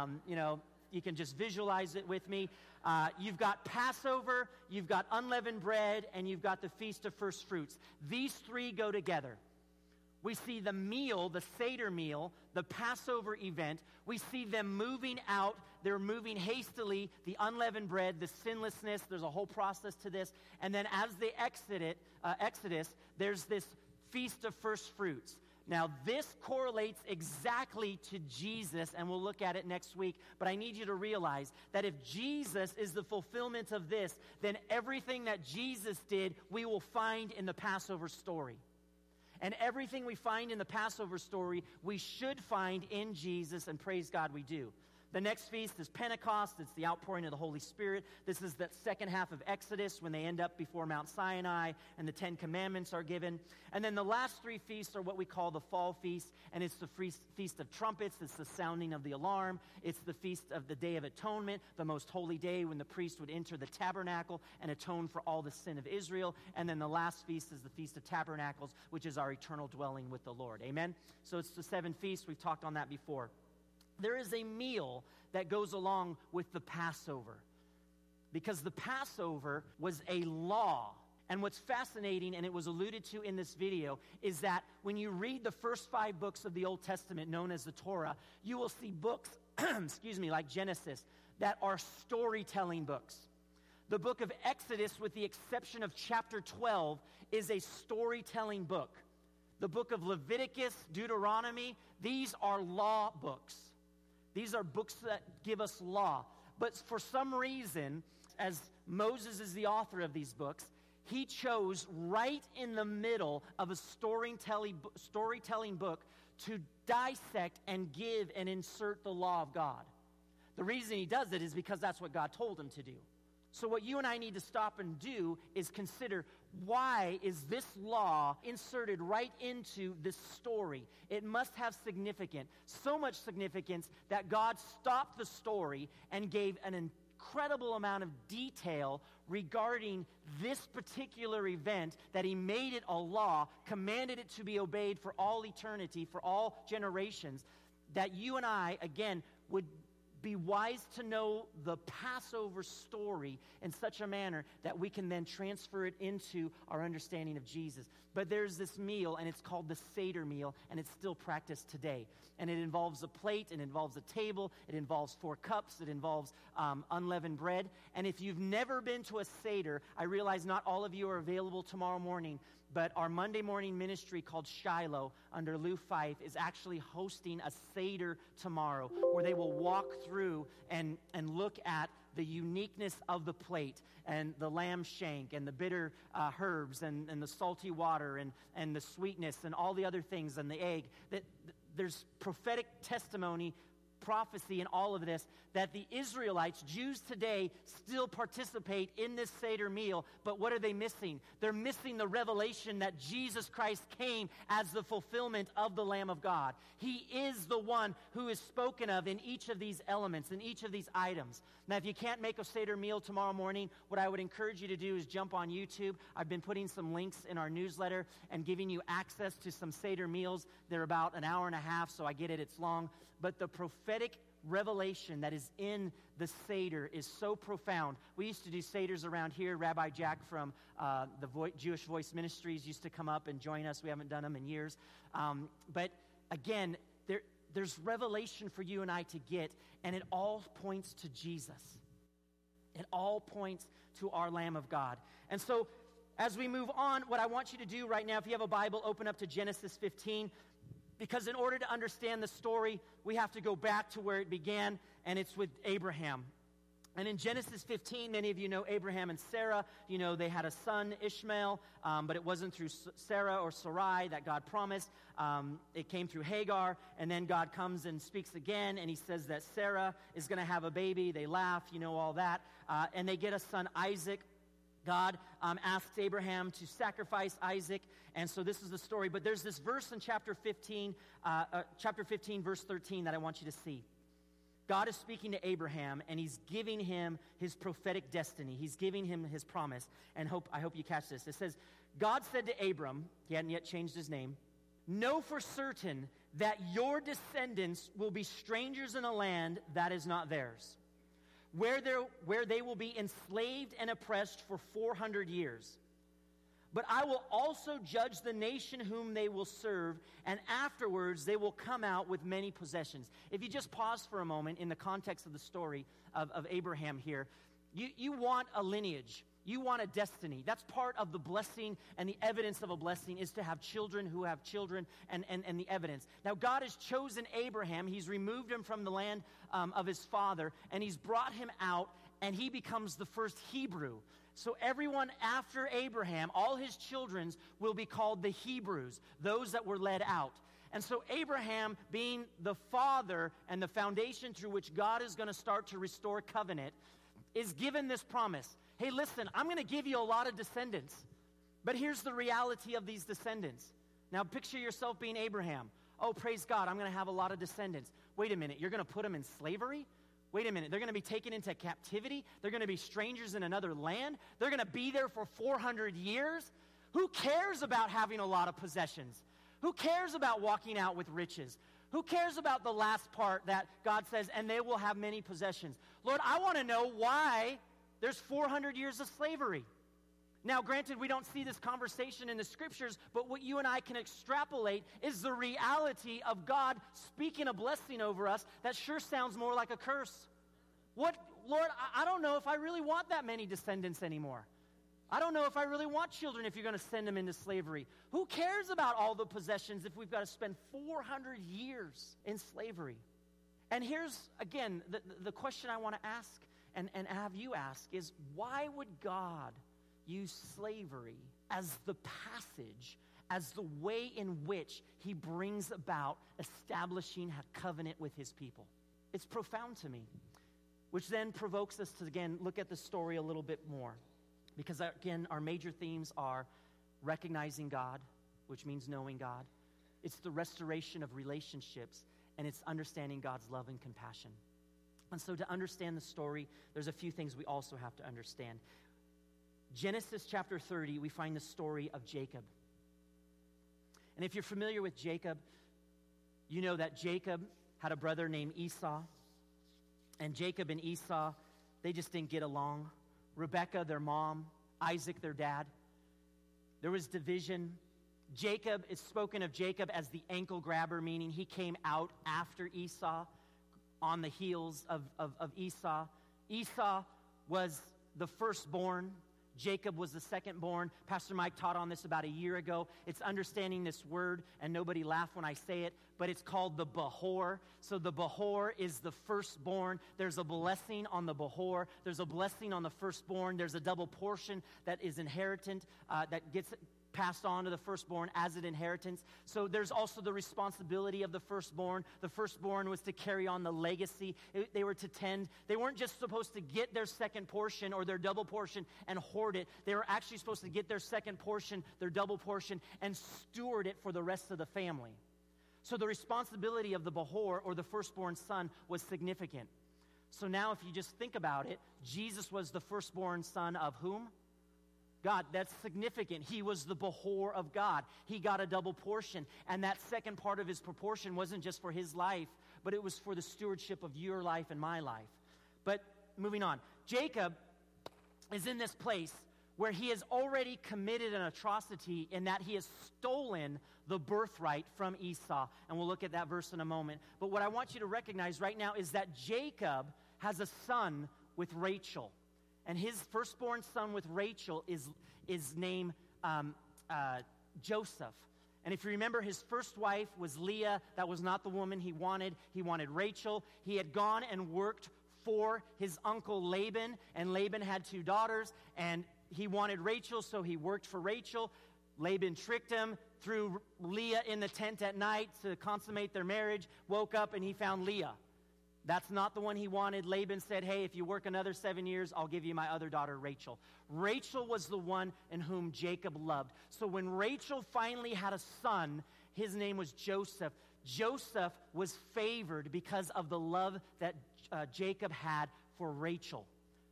You can just visualize it with me. You've got Passover, you've got unleavened bread, and you've got the Feast of First Fruits. These 3 go together. We see the meal, the Seder meal, the Passover event. We see them moving out. They're moving hastily, the unleavened bread, the sinlessness. There's a whole process to this. And then as they Exodus, there's this Feast of First Fruits. Now, this correlates exactly to Jesus, and we'll look at it next week. But I need you to realize that if Jesus is the fulfillment of this, then everything that Jesus did, we will find in the Passover story. And everything we find in the Passover story, we should find in Jesus, and praise God we do. The next feast is Pentecost. It's the outpouring of the Holy Spirit. This is the second half of Exodus when they end up before Mount Sinai and the 10 Commandments are given. And then the last 3 feasts are what we call the Fall Feast, and it's the Feast of Trumpets. It's the sounding of the alarm. It's the Feast of the Day of Atonement, the most holy day when the priest would enter the tabernacle and atone for all the sin of Israel. And then the last feast is the Feast of Tabernacles, which is our eternal dwelling with the Lord. Amen? So it's the 7 feasts. We've talked on that before. There is a meal that goes along with the Passover because the Passover was a law. And what's fascinating, and it was alluded to in this video, is that when you read the first 5 books of the Old Testament known as the Torah, you will see books, like Genesis, that are storytelling books. The book of Exodus, with the exception of chapter 12, is a storytelling book. The book of Leviticus, Deuteronomy, these are law books. These are books that give us law. But for some reason, as Moses is the author of these books, he chose right in the middle of a storytelling book to dissect and give and insert the law of God. The reason he does it is because that's what God told him to do. So what you and I need to stop and do is consider, why is this law inserted right into this story? It must have significance, so much significance that God stopped the story and gave an incredible amount of detail regarding this particular event, that he made it a law, commanded it to be obeyed for all eternity, for all generations, that you and I, again, would be wise to know the Passover story in such a manner that we can then transfer it into our understanding of Jesus. But there's this meal, and it's called the Seder meal, and it's still practiced today. And it involves a plate, it involves a table, it involves 4 cups, it involves unleavened bread. And if you've never been to a Seder, I realize not all of you are available tomorrow morning, but our Monday morning ministry called Shiloh under Lou Fife is actually hosting a Seder tomorrow where they will walk through and look at the uniqueness of the plate and the lamb shank and the bitter herbs and the salty water and the sweetness and all the other things and the egg. That there's prophetic testimony, prophecy in all of this, that the Israelites, Jews today, still participate in this Seder meal, but what are they missing? They're missing the revelation that Jesus Christ came as the fulfillment of the Lamb of God. He is the one who is spoken of in each of these elements, in each of these items. Now, if you can't make a Seder meal tomorrow morning, what I would encourage you to do is jump on YouTube. I've been putting some links in our newsletter and giving you access to some Seder meals. They're about an hour and a half, so I get it, it's long. But the prophetic revelation that is in the Seder is so profound. We used to do Seders around here. Rabbi Jack from Jewish Voice Ministries used to come up and join us. We haven't done them in years. But again, there's revelation for you and I to get, and it all points to Jesus. It all points to our Lamb of God. And so as we move on, what I want you to do right now, if you have a Bible, open up to Genesis 15. Because in order to understand the story, we have to go back to where it began, and it's with Abraham. And in Genesis 15, many of you know Abraham and Sarah. You know, they had a son, Ishmael, but it wasn't through Sarah or Sarai that God promised. It came through Hagar, and then God comes and speaks again, and he says that Sarah is going to have a baby. They laugh, you know, all that. And they get a son, Isaac. God asks Abraham to sacrifice Isaac, and so this is the story. But there's this verse in chapter 15, verse 13 that I want you to see. God is speaking to Abraham, and he's giving him his prophetic destiny. He's giving him his promise, and I hope you catch this. It says, God said to Abram, he hadn't yet changed his name, know for certain that your descendants will be strangers in a land that is not theirs, where they will be enslaved and oppressed for 400 years. But I will also judge the nation whom they will serve, and afterwards they will come out with many possessions. If you just pause for a moment in the context of the story of Abraham here, you want a lineage. You want a destiny. That's part of the blessing, and the evidence of a blessing is to have children who have children, and the evidence. Now, God has chosen Abraham. He's removed him from the land of his father, and he's brought him out, and he becomes the first Hebrew. So everyone after Abraham, all his children will be called the Hebrews, those that were led out. And so Abraham, being the father and the foundation through which God is going to start to restore covenant, is given this promise. Hey, listen, I'm going to give you a lot of descendants, but here's the reality of these descendants. Now picture yourself being Abraham. Oh, praise God, I'm going to have a lot of descendants. Wait a minute, you're going to put them in slavery? Wait a minute, they're going to be taken into captivity? They're going to be strangers in another land? They're going to be there for 400 years? Who cares about having a lot of possessions? Who cares about walking out with riches? Who cares about the last part that God says, and they will have many possessions? Lord, I want to know why there's 400 years of slavery. Now, granted, we don't see this conversation in the scriptures, but what you and I can extrapolate is the reality of God speaking a blessing over us that sure sounds more like a curse. What, Lord, I don't know if I really want that many descendants anymore. I don't know if I really want children if you're going to send them into slavery. Who cares about all the possessions if we've got to spend 400 years in slavery? And here's, again, the question I want to ask and have you ask is, why would God use slavery as the passage, as the way in which he brings about establishing a covenant with his people? It's profound to me, which then provokes us to, again, look at the story a little bit more. Because, again, our major themes are recognizing God, which means knowing God. It's the restoration of relationships, and it's understanding God's love and compassion. And so to understand the story, there's a few things we also have to understand. Genesis chapter 30, we find the story of Jacob. And if you're familiar with Jacob, you know that Jacob had a brother named Esau. And Jacob and Esau, they just didn't get along. Rebekah, their mom, Isaac, their dad. There was division. Jacob, it's spoken of Jacob as the ankle grabber, meaning he came out after Esau, on the heels of Esau. Esau was the firstborn. Jacob was the secondborn. Pastor Mike taught on this about a year ago. It's understanding this word, and nobody laugh when I say it, but it's called the Behor. So the Behor is the firstborn. There's a blessing on the Behor. There's a blessing on the firstborn. There's a double portion that is inheritant, that gets passed on to the firstborn as an inheritance. So there's also the responsibility of the firstborn. The firstborn was to carry on the legacy. They were to tend. They weren't just supposed to get their second portion or their double portion and hoard it. They were actually supposed to get their second portion, their double portion, and steward it for the rest of the family. So the responsibility of the Behor, or the firstborn son, was significant. So now if you just think about it, Jesus was the firstborn son of whom? God. That's significant. He was the Behor of God. He got a double portion. And that second part of his proportion wasn't just for his life, but it was for the stewardship of your life and my life. But moving on. Jacob is in this place where he has already committed an atrocity in that he has stolen the birthright from Esau. And we'll look at that verse in a moment. But what I want you to recognize right now is that Jacob has a son with Rachel. And his firstborn son with Rachel is named Joseph. And if you remember, his first wife was Leah. That was not the woman he wanted. He wanted Rachel. He had gone and worked for his uncle Laban, and Laban had 2 daughters, and he wanted Rachel, so he worked for Rachel. Laban tricked him, threw Leah in the tent at night to consummate their marriage, woke up, and he found Leah. That's not the one he wanted. Laban said, hey, if you work another 7 years, I'll give you my other daughter, Rachel. Rachel was the one in whom Jacob loved. So when Rachel finally had a son, his name was Joseph. Joseph was favored because of the love that Jacob had for Rachel.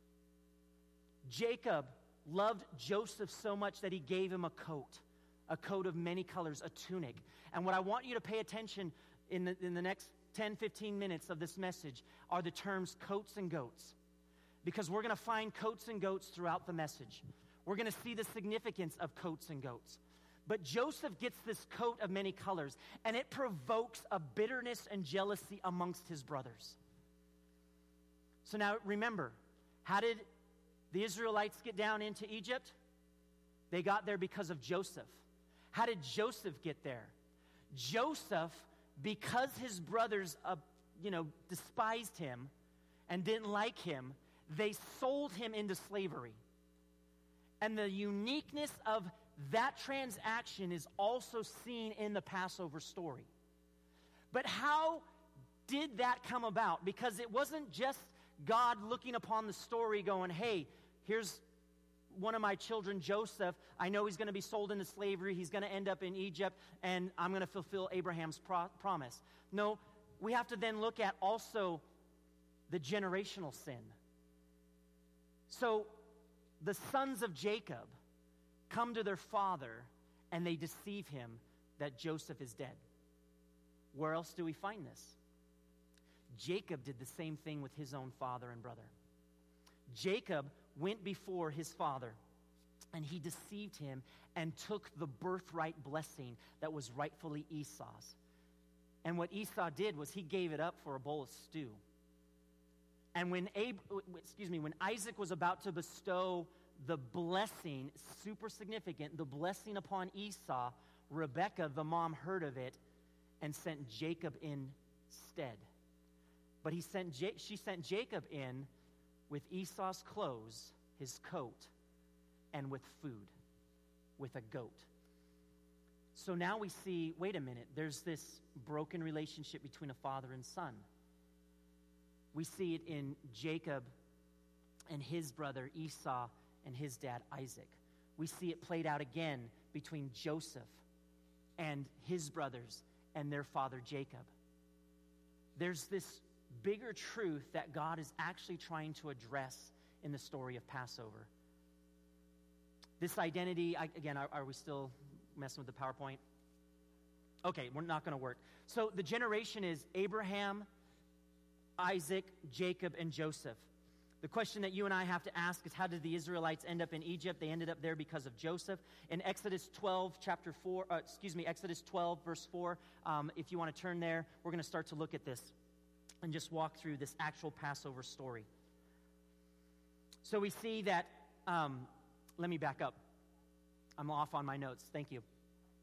Jacob loved Joseph so much that he gave him a coat of many colors, a tunic. And what I want you to pay attention in the next 10, 15 minutes of this message are the terms coats and goats. Because we're going to find coats and goats throughout the message. We're going to see the significance of coats and goats. But Joseph gets this coat of many colors, and it provokes a bitterness and jealousy amongst his brothers. So now remember, how did the Israelites get down into Egypt? They got there because of Joseph. How did Joseph get there? Joseph, because his brothers, despised him and didn't like him, they sold him into slavery. And the uniqueness of that transaction is also seen in the Passover story. But how did that come about? Because it wasn't just God looking upon the story going, hey, here's one of my children, Joseph. I know he's going to be sold into slavery. He's going to end up in Egypt, and I'm going to fulfill Abraham's promise. No, we have to then look at also the generational sin. So the sons of Jacob come to their father, and they deceive him that Joseph is dead. Where else do we find this? Jacob did the same thing with his own father and brother. Jacob went before his father, and he deceived him and took the birthright blessing that was rightfully Esau's. And what Esau did was he gave it up for a bowl of stew. And when Isaac was about to bestow the blessing, super significant, the blessing upon Esau, Rebekah, the mom, heard of it and sent Jacob instead. But she sent Jacob in with Esau's clothes, his coat, and with food, with a goat. So now we see, wait a minute, there's this broken relationship between a father and son. We see it in Jacob and his brother Esau and his dad Isaac. We see it played out again between Joseph and his brothers and their father Jacob. There's this bigger truth that God is actually trying to address in the story of Passover. This identity, are we still messing with the PowerPoint? Okay, we're not going to work. So the generation is Abraham, Isaac, Jacob, and Joseph. The question that you and I have to ask is, how did the Israelites end up in Egypt? They ended up there because of Joseph. In Exodus 12, Exodus 12, verse 4, if you want to turn there, we're going to start to look at this and just walk through this actual Passover story. So we see that, let me back up. I'm off on my notes. Thank you.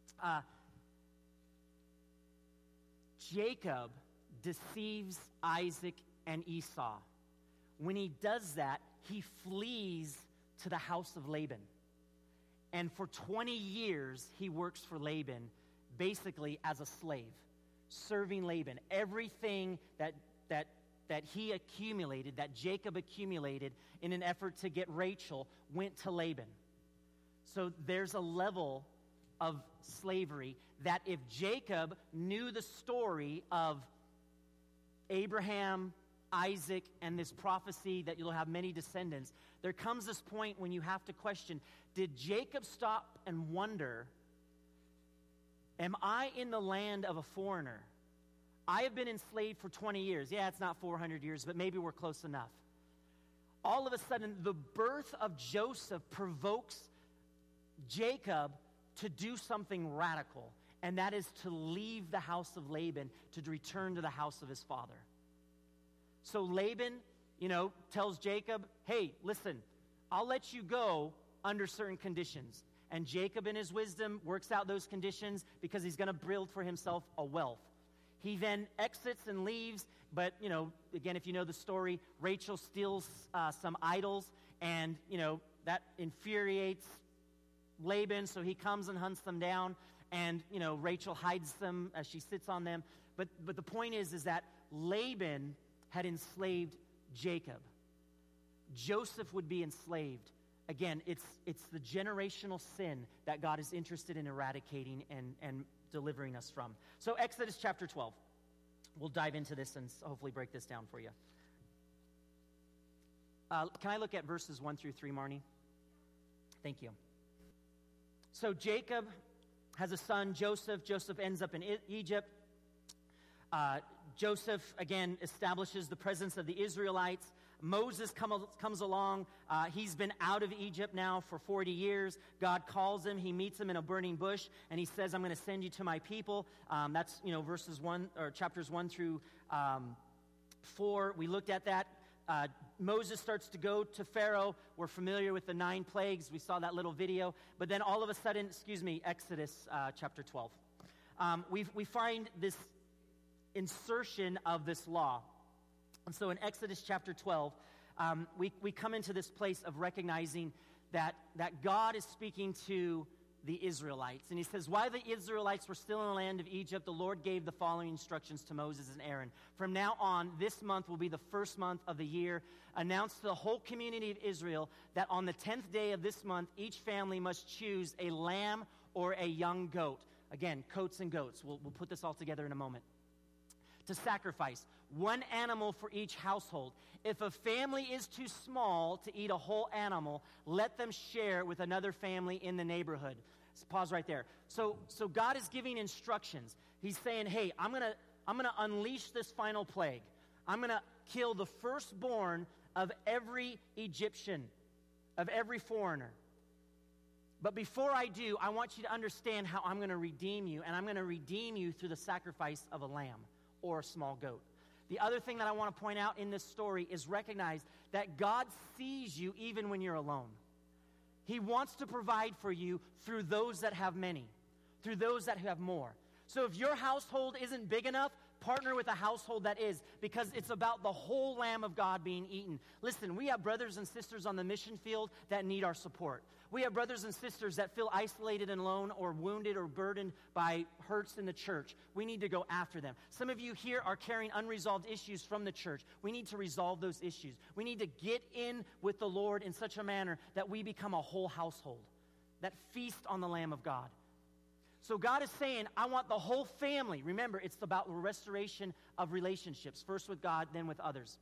Jacob deceives Isaac and Esau. When he does that, he flees to the house of Laban. And for 20 years, he works for Laban, basically as a slave, serving Laban. Everything that he accumulated, that Jacob accumulated in an effort to get Rachel, went to Laban. So there's a level of slavery that if Jacob knew the story of Abraham, Isaac, and this prophecy that you'll have many descendants, there comes this point when you have to question, did Jacob stop and wonder, am I in the land of a foreigner? I have been enslaved for 20 years. Yeah, it's not 400 years, but maybe we're close enough. All of a sudden, the birth of Joseph provokes Jacob to do something radical, and that is to leave the house of Laban to return to the house of his father. So Laban, tells Jacob, hey, listen, I'll let you go under certain conditions. And Jacob, in his wisdom, works out those conditions because he's going to build for himself a wealth. He then exits and leaves, but, again, if you know the story, Rachel steals some idols, and, that infuriates Laban, so he comes and hunts them down, and, Rachel hides them as she sits on them. But the point is that Laban had enslaved Jacob. Joseph would be enslaved. Again, it's the generational sin that God is interested in eradicating and delivering us from. So Exodus chapter 12. We'll dive into this and hopefully break this down for you. Can I look at verses 1 through 3, Marnie? Thank you. So Jacob has a son, Joseph. Joseph ends up in Egypt. Joseph, again, establishes the presence of the Israelites. Moses comes along. He's been out of Egypt now for 40 years. God calls him. He meets him in a burning bush, and he says, I'm going to send you to my people. That's, verses 1 or chapters 1 through 4. We looked at that. Moses starts to go to Pharaoh. We're familiar with the 9 plagues. We saw that little video. But then all of a sudden, Exodus chapter 12. We find this insertion of this law. And so in Exodus chapter 12, we come into this place of recognizing that God is speaking to the Israelites. And he says, while the Israelites were still in the land of Egypt, the Lord gave the following instructions to Moses and Aaron. From now on, this month will be the first month of the year. Announce to the whole community of Israel that on the 10th day of this month, each family must choose a lamb or a young goat. Again, coats and goats. We'll put this all together in a moment. To sacrifice, one animal for each household. If a family is too small to eat a whole animal, let them share with another family in the neighborhood. Let's pause right there. So God is giving instructions. He's saying, hey, I'm gonna unleash this final plague. I'm gonna kill the firstborn of every Egyptian, of every foreigner. But before I do, I want you to understand how I'm going to redeem you, and I'm going to redeem you through the sacrifice of a lamb or a small goat. The other thing that I want to point out in this story is recognize that God sees you even when you're alone. He wants to provide for you through those that have many, through those that have more. So if your household isn't big enough, partner with a household that is, because it's about the whole Lamb of God being eaten. Listen, we have brothers and sisters on the mission field that need our support. We have brothers and sisters that feel isolated and alone or wounded or burdened by hurts in the church. We need to go after them. Some of you here are carrying unresolved issues from the church. We need to resolve those issues. We need to get in with the Lord in such a manner that we become a whole household that feast on the Lamb of God. So God is saying, I want the whole family. Remember, it's about the restoration of relationships, first with God, then with others.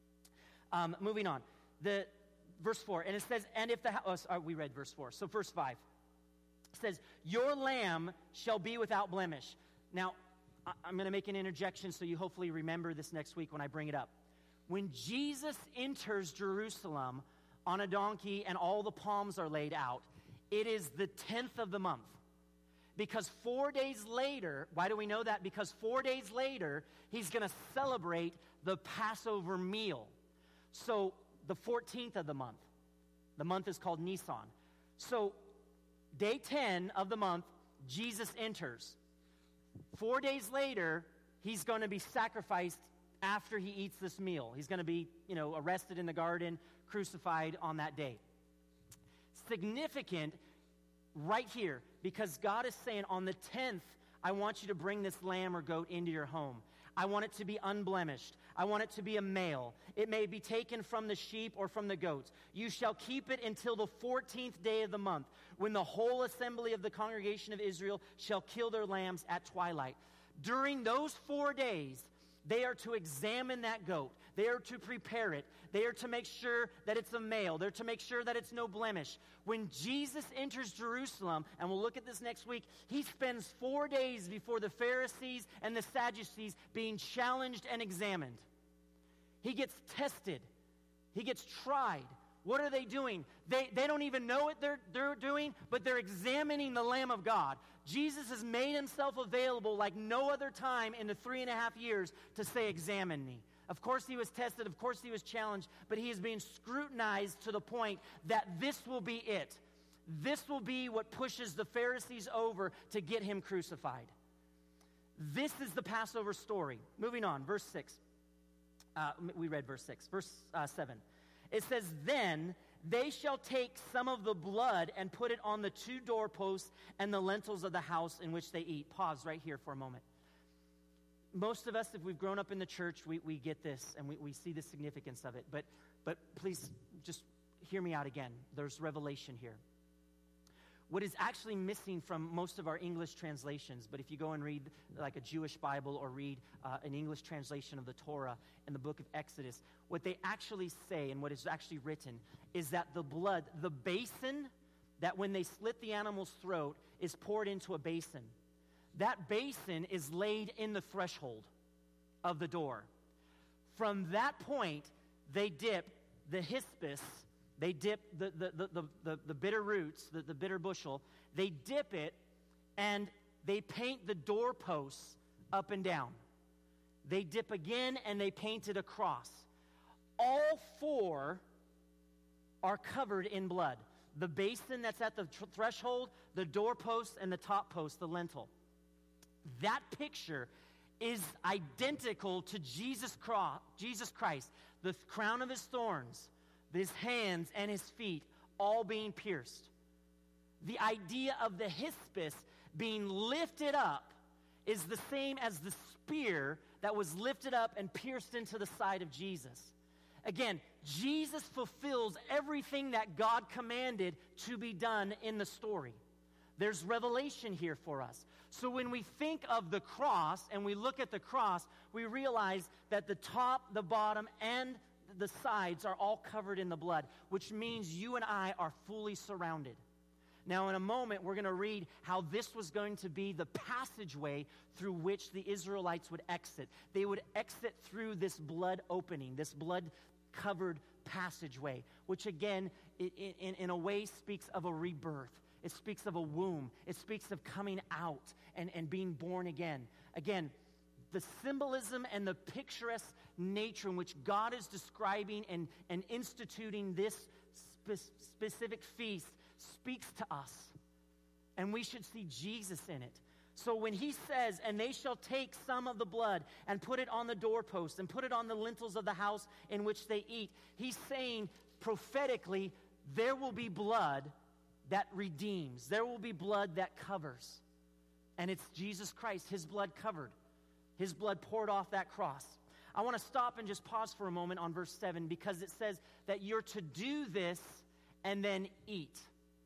Moving on. Verse 4, and it says, and if we read verse 4. So verse 5 says, your lamb shall be without blemish. Now, I'm going to make an interjection so you hopefully remember this next week when I bring it up. When Jesus enters Jerusalem on a donkey and all the palms are laid out, it is the 10th of the month. Because 4 days later, why do we know that? Because 4 days later, he's going to celebrate the Passover meal. So the 14th of the month is called Nisan. So day 10 of the month, Jesus enters. 4 days later, he's going to be sacrificed after he eats this meal. He's going to be, arrested in the garden, crucified on that day. Significant right here, because God is saying on the 10th, I want you to bring this lamb or goat into your home. I want it to be unblemished. I want it to be a male. It may be taken from the sheep or from the goats. You shall keep it until the 14th day of the month, when the whole assembly of the congregation of Israel shall kill their lambs at twilight. During those 4 days, they are to examine that goat. They are to prepare it. They are to make sure that it's a male. They're to make sure that it's no blemish. When Jesus enters Jerusalem, and we'll look at this next week, he spends 4 days before the Pharisees and the Sadducees being challenged and examined. He gets tested. He gets tried. What are they doing? They don't even know what they're doing, but they're examining the Lamb of God. Jesus has made himself available like no other time in the 3.5 years to say, examine me. Of course he was tested. Of course he was challenged. But he is being scrutinized to the point that this will be it. This will be what pushes the Pharisees over to get him crucified. This is the Passover story. Moving on, verse 6. We read verse 6. Verse 7. It says, then they shall take some of the blood and put it on the 2 doorposts and the lintels of the house in which they eat. Pause right here for a moment. Most of us, if we've grown up in the church, we get this and we see the significance of it. But please just hear me out again. There's revelation here. What is actually missing from most of our English translations, but if you go and read like a Jewish Bible or read an English translation of the Torah in the book of Exodus, what they actually say and what is actually written is that the blood, the basin that when they slit the animal's throat is poured into a basin. That basin is laid in the threshold of the door. From that point, they dip the hispis. They dip the bitter roots, the bitter bushel. They dip it, and they paint the doorposts up and down. They dip again, and they paint it across. All 4 are covered in blood. The basin that's at the threshold, the doorpost, and the top post, the lintel. That picture is identical to Jesus Christ, the crown of his thorns, his hands and his feet all being pierced. The idea of the hispis being lifted up is the same as the spear that was lifted up and pierced into the side of Jesus. Again, Jesus fulfills everything that God commanded to be done in the story. There's revelation here for us. So when we think of the cross and we look at the cross, we realize that the top, the bottom, and the sides are all covered in the blood, which means you and I are fully surrounded. Now, in a moment, we're going to read how this was going to be the passageway through which the Israelites would exit. They would exit through this blood opening, this blood-covered passageway, which again, in a way, speaks of a rebirth. It speaks of a womb. It speaks of coming out and being born again. Again, the symbolism and the picturesque nature in which God is describing and instituting this specific feast speaks to us. And we should see Jesus in it. So when he says, and they shall take some of the blood and put it on the doorpost and put it on the lintels of the house in which they eat, he's saying prophetically, there will be blood that redeems. There will be blood that covers. And it's Jesus Christ, his blood covered. His blood poured off that cross. I want to stop and just pause for a moment on verse 7 because it says that you're to do this and then eat.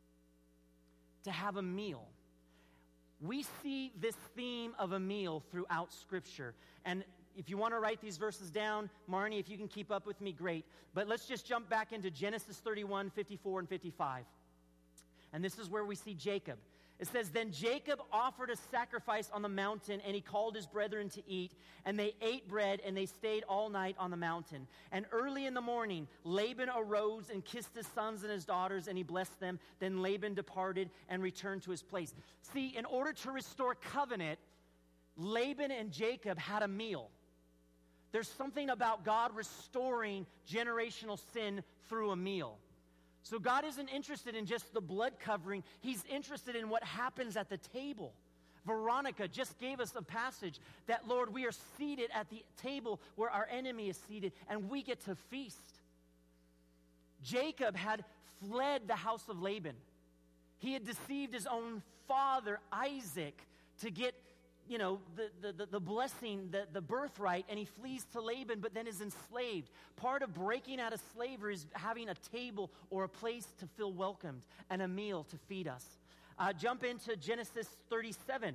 To have a meal. We see this theme of a meal throughout Scripture. And if you want to write these verses down, Marnie, if you can keep up with me, great. But let's just jump back into Genesis 31, 54, and 55. And this is where we see Jacob. It says, then Jacob offered a sacrifice on the mountain, and he called his brethren to eat. And they ate bread, and they stayed all night on the mountain. And early in the morning, Laban arose and kissed his sons and his daughters, and he blessed them. Then Laban departed and returned to his place. See, in order to restore covenant, Laban and Jacob had a meal. There's something about God restoring generational sin through a meal. So God isn't interested in just the blood covering. He's interested in what happens at the table. Veronica just gave us a passage that, Lord, we are seated at the table where our enemy is seated, and we get to feast. Jacob had fled the house of Laban. He had deceived his own father, Isaac, to get the blessing, the birthright, and he flees to Laban, but then is enslaved. Part of breaking out of slavery is having a table or a place to feel welcomed and a meal to feed us. Jump into Genesis 37,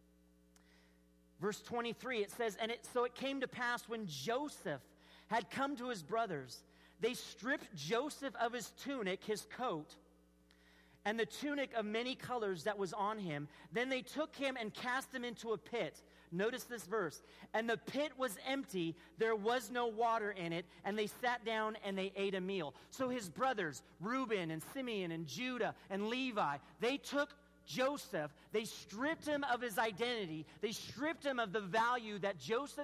verse 23. It says, so it came to pass when Joseph had come to his brothers, they stripped Joseph of his tunic, his coat, and the tunic of many colors that was on him. Then they took him and cast him into a pit. Notice this verse. And the pit was empty. There was no water in it. And they sat down and they ate a meal. So his brothers, Reuben and Simeon and Judah and Levi, they took Joseph. They stripped him of his identity. They stripped him of the value that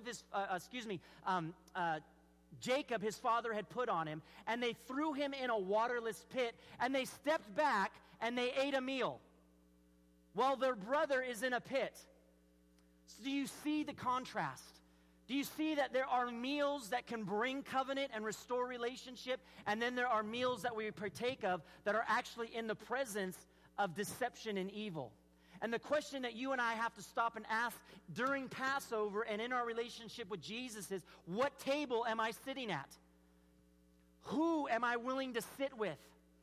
Jacob, his father, had put on him, and they threw him in a waterless pit, and they stepped back and they ate a meal while their brother is in a pit. So do you see the contrast? Do you see that there are meals that can bring covenant and restore relationship, and then there are meals that we partake of that are actually in the presence of deception and evil? And the question that you and I have to stop and ask during Passover and in our relationship with Jesus is, what table am I sitting at? Who am I willing to sit with?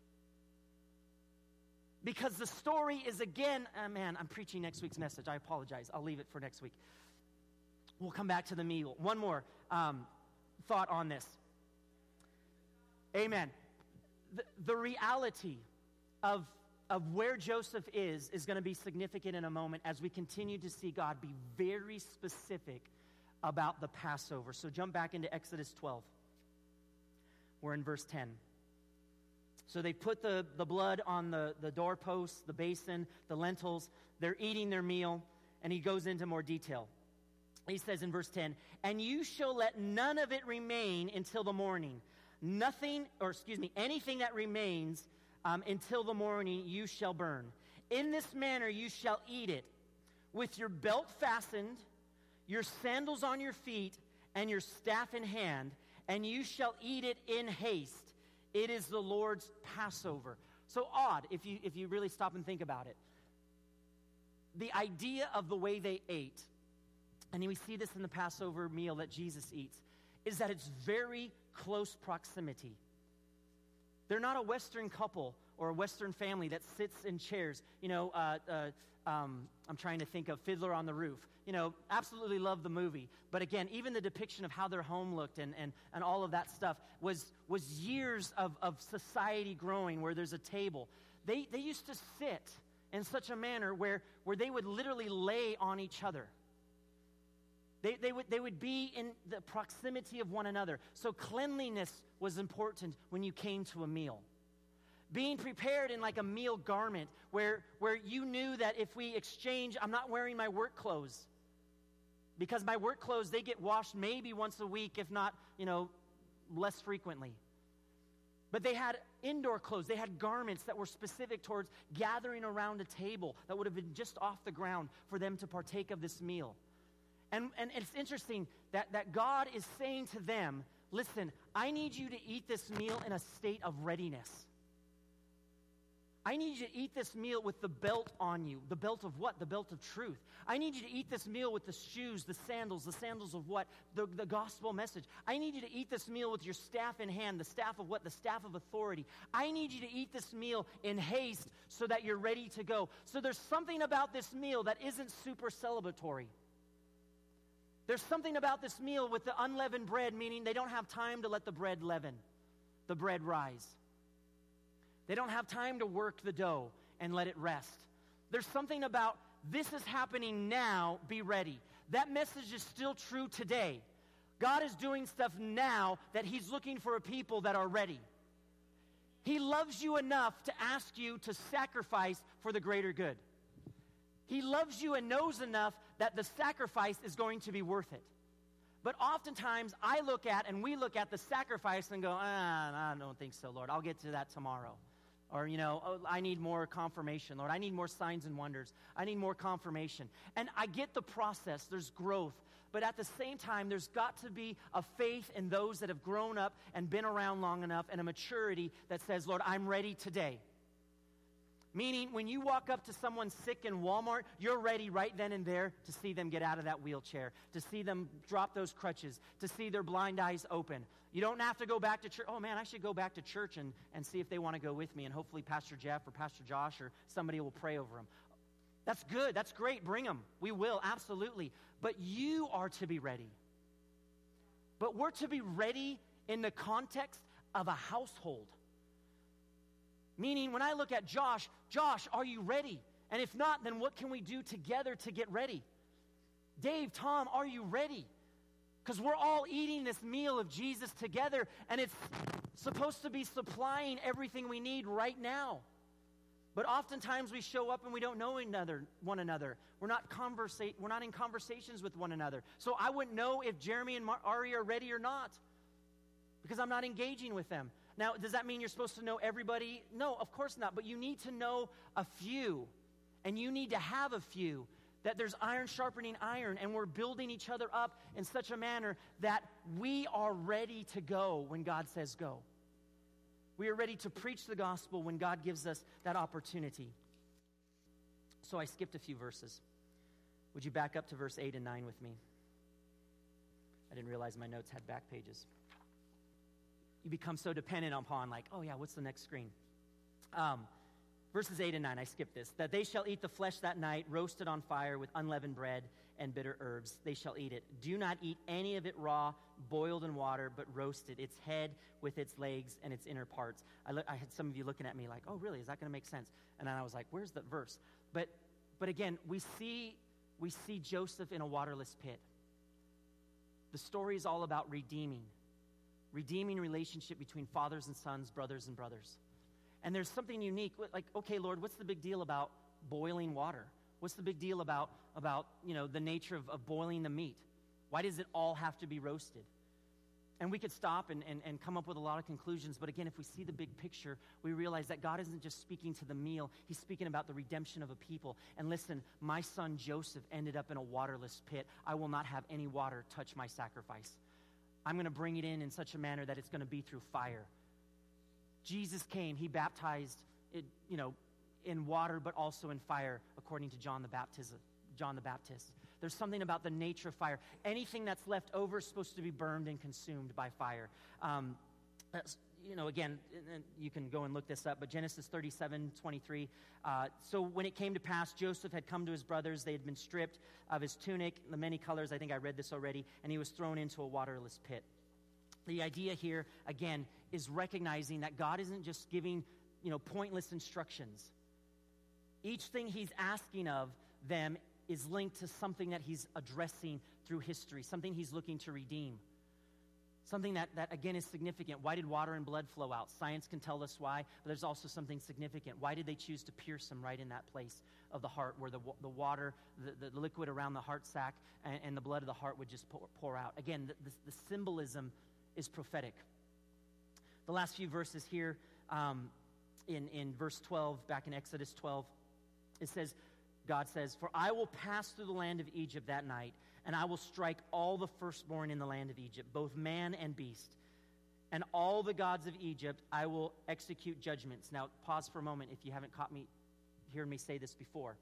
Because the story is, again, man, I'm preaching next week's message. I apologize. I'll leave it for next week. We'll come back to the meal. One more thought on this. Amen. The reality of where Joseph is going to be significant in a moment as we continue to see God be very specific about the Passover. So jump back into Exodus 12. We're in verse 10. So they put the blood on the doorposts, the basin, the lentils. They're eating their meal, and he goes into more detail. He says in verse 10, "And you shall let none of it remain until the morning. Anything that remains until the morning you shall burn. In this manner you shall eat it, with your belt fastened, your sandals on your feet, and your staff in hand, and you shall eat it in haste. It is the Lord's Passover." So odd, if you really stop and think about it. The idea of the way they ate, and we see this in the Passover meal that Jesus eats, is that it's very close proximity. They're not a Western couple or a Western family that sits in chairs. I'm trying to think of Fiddler on the Roof. Absolutely love the movie. But again, even the depiction of how their home looked and all of that stuff was years of society growing where there's a table. They used to sit in such a manner where they would literally lay on each other. They would be in the proximity of one another. So cleanliness was important when you came to a meal. Being prepared in like a meal garment where you knew that if we exchange, I'm not wearing my work clothes. Because my work clothes, they get washed maybe once a week, if not, less frequently. But they had indoor clothes. They had garments that were specific towards gathering around a table that would have been just off the ground for them to partake of this meal. And it's interesting that God is saying to them, listen, I need you to eat this meal in a state of readiness. I need you to eat this meal with the belt on you. The belt of what? The belt of truth. I need you to eat this meal with the shoes, the sandals of what? The gospel message. I need you to eat this meal with your staff in hand. The staff of what? The staff of authority. I need you to eat this meal in haste so that you're ready to go. So there's something about this meal that isn't super celebratory. There's something about this meal with the unleavened bread, meaning they don't have time to let the bread leaven, the bread rise. They don't have time to work the dough and let it rest. There's something about this is happening now, be ready. That message is still true today. God is doing stuff now that he's looking for a people that are ready. He loves you enough to ask you to sacrifice for the greater good. He loves you and knows enough that the sacrifice is going to be worth it. But oftentimes we look at the sacrifice and go, I don't think so, Lord. I'll get to that tomorrow. Or, I need more confirmation, Lord. I need more signs and wonders. I need more confirmation. And I get the process. There's growth. But at the same time, there's got to be a faith in those that have grown up and been around long enough and a maturity that says, Lord, I'm ready today. Meaning, when you walk up to someone sick in Walmart, you're ready right then and there to see them get out of that wheelchair, to see them drop those crutches, to see their blind eyes open. You don't have to go back to church. Oh, man, I should go back to church and see if they want to go with me, and hopefully Pastor Jeff or Pastor Josh or somebody will pray over them. That's good. That's great. Bring them. We will, absolutely. But you are to be ready. But we're to be ready in the context of a household. Meaning, when I look at Josh, are you ready? And if not, then what can we do together to get ready? Dave, Tom, are you ready? Because we're all eating this meal of Jesus together, and it's supposed to be supplying everything we need right now. But oftentimes we show up and we don't know one another. We're not in conversations with one another. So I wouldn't know if Jeremy and Ari are ready or not, because I'm not engaging with them. Now, does that mean you're supposed to know everybody? No, of course not. But you need to know a few, and you need to have a few. That there's iron sharpening iron, and we're building each other up in such a manner that we are ready to go when God says go. We are ready to preach the gospel when God gives us that opportunity. So I skipped a few verses. Would you back up to verse 8 and 9 with me? I didn't realize my notes had back pages. You become so dependent upon, like, oh yeah, what's the next screen? Verses 8 and 9, I skipped this. That they shall eat the flesh that night, roasted on fire with unleavened bread and bitter herbs. They shall eat it. Do not eat any of it raw, boiled in water, but roasted, its head with its legs and its inner parts. I had some of you looking at me like, oh, really? Is that going to make sense? And then I was like, where's the verse? But again, we see Joseph in a waterless pit. The story is all about redeeming relationship between fathers and sons, brothers and brothers. And there's something unique, like, okay, Lord, what's the big deal about boiling water? What's the big deal about the nature of boiling the meat? Why does it all have to be roasted? And we could stop and come up with a lot of conclusions, but again, if we see the big picture, we realize that God isn't just speaking to the meal, he's speaking about the redemption of a people. And listen, my son Joseph ended up in a waterless pit. I will not have any water touch my sacrifice. I'm going to bring it in such a manner that it's going to be through fire. Jesus came, he baptized it, in water, but also in fire, according to John the Baptist. There's something about the nature of fire. Anything that's left over is supposed to be burned and consumed by fire. Again, you can go and look this up, but Genesis 37:23. So when it came to pass, Joseph had come to his brothers. They had been stripped of his tunic, the many colors. I think I read this already. And he was thrown into a waterless pit. The idea here, again, is recognizing that God isn't just giving, pointless instructions. Each thing he's asking of them is linked to something that he's addressing through history, something he's looking to redeem. Something that again, is significant. Why did water and blood flow out? Science can tell us why, but there's also something significant. Why did they choose to pierce him right in that place of the heart where the water, the liquid around the heart sac and the blood of the heart would just pour out? Again, the symbolism is prophetic. The last few verses here in verse 12, back in Exodus 12, it says, God says, "For I will pass through the land of Egypt that night, and I will strike all the firstborn in the land of Egypt, both man and beast. And all the gods of Egypt I will execute judgments." Now, pause for a moment if you haven't heard me say this before.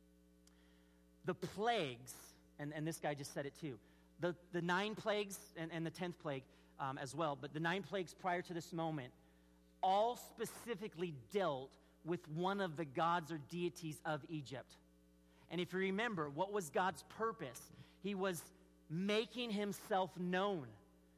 The plagues, and this guy just said it too, the 9 plagues and the 10th plague as well, but the 9 plagues prior to this moment all specifically dealt with one of the gods or deities of Egypt. And if you remember, what was God's purpose? He was making himself known.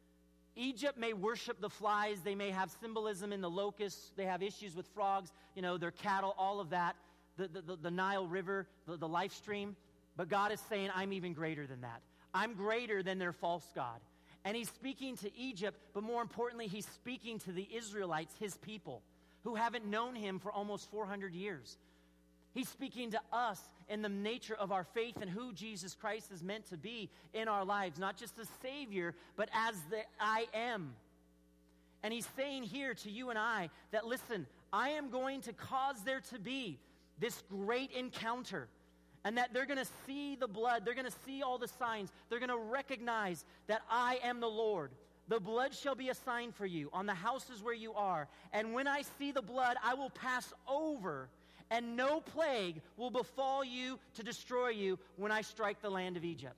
Egypt may worship the flies. They may have symbolism in the locusts. They have issues with frogs, their cattle, all of that. The Nile River, the life stream. But God is saying, I'm even greater than that. I'm greater than their false god. And he's speaking to Egypt, but more importantly, he's speaking to the Israelites, his people, who haven't known him for almost 400 years. He's speaking to us in the nature of our faith and who Jesus Christ is meant to be in our lives, not just as Savior, but as the I am. And he's saying here to you and I that, listen, I am going to cause there to be this great encounter, and that they're going to see the blood, they're going to see all the signs, they're going to recognize that I am the Lord. The blood shall be a sign for you on the houses where you are, and when I see the blood, I will pass over, and no plague will befall you to destroy you when I strike the land of Egypt.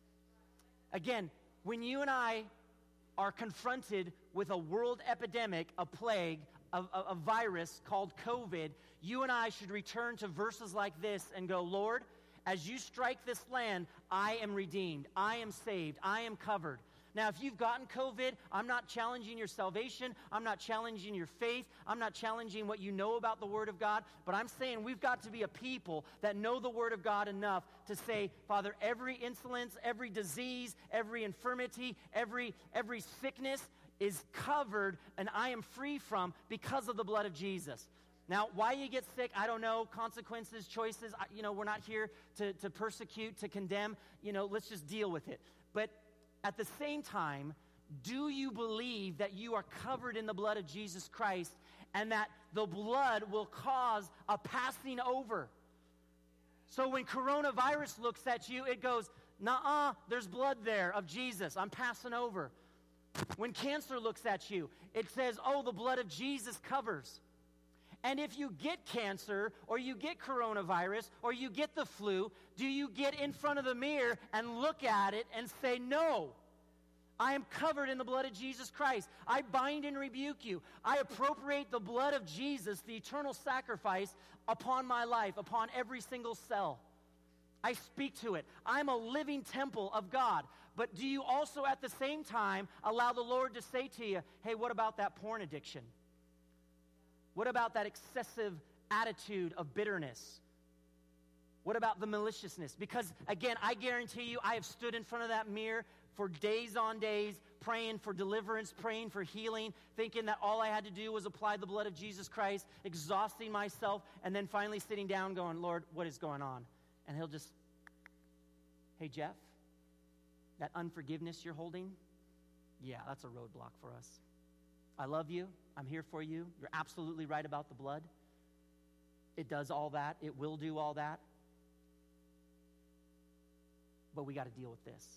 Again, when you and I are confronted with a world epidemic, a plague, a virus called COVID, you and I should return to verses like this and go, Lord, as you strike this land, I am redeemed, I am saved, I am covered. Now, if you've gotten COVID, I'm not challenging your salvation. I'm not challenging your faith. I'm not challenging what you know about the Word of God. But I'm saying we've got to be a people that know the Word of God enough to say, Father, every insolence, every disease, every infirmity, every sickness is covered and I am free from because of the blood of Jesus. Now, why you get sick, I don't know. Consequences, choices, we're not here to persecute, to condemn. Let's just deal with it. But at the same time, do you believe that you are covered in the blood of Jesus Christ and that the blood will cause a passing over? So when coronavirus looks at you, it goes, nuh-uh, there's blood there of Jesus. I'm passing over. When cancer looks at you, it says, oh, the blood of Jesus covers. And if you get cancer or you get coronavirus or you get the flu, do you get in front of the mirror and look at it and say, no, I am covered in the blood of Jesus Christ. I bind and rebuke you. I appropriate the blood of Jesus, the eternal sacrifice, upon my life, upon every single cell. I speak to it. I'm a living temple of God. But do you also at the same time allow the Lord to say to you, hey, what about that porn addiction? What about that excessive attitude of bitterness? What about the maliciousness? Because, again, I guarantee you, I have stood in front of that mirror for days on days, praying for deliverance, praying for healing, thinking that all I had to do was apply the blood of Jesus Christ, exhausting myself, and then finally sitting down going, Lord, what is going on? And he'll just, hey, Jeff, that unforgiveness you're holding, yeah, that's a roadblock for us. I love you. I'm here for you. You're absolutely right about the blood. It does all that. It will do all that. But we got to deal with this.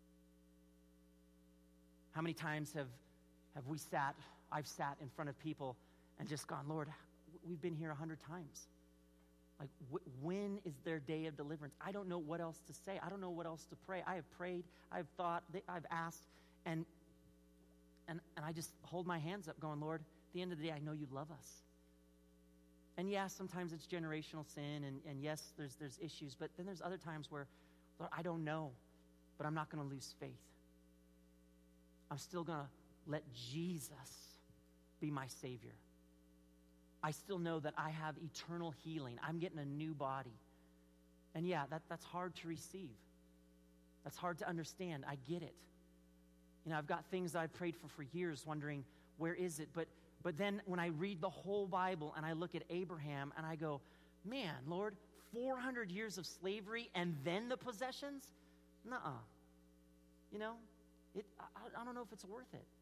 How many times have I've sat in front of people and just gone, Lord, we've been here 100 times. Like, when is their day of deliverance? I don't know what else to say. I don't know what else to pray. I have prayed. I've thought. I've asked. And I just hold my hands up going, Lord, at the end of the day, I know you love us. And yes, sometimes it's generational sin, and yes, there's issues. But then there's other times where, Lord, I don't know, but I'm not going to lose faith. I'm still going to let Jesus be my Savior. I still know that I have eternal healing. I'm getting a new body. And yeah, that's hard to receive. That's hard to understand. I get it. You know, I've got things that I've prayed for years, wondering, where is it? But then when I read the whole Bible and I look at Abraham and I go, man, Lord, 400 years of slavery and then the possessions? Nuh-uh. You know, I don't know if it's worth it.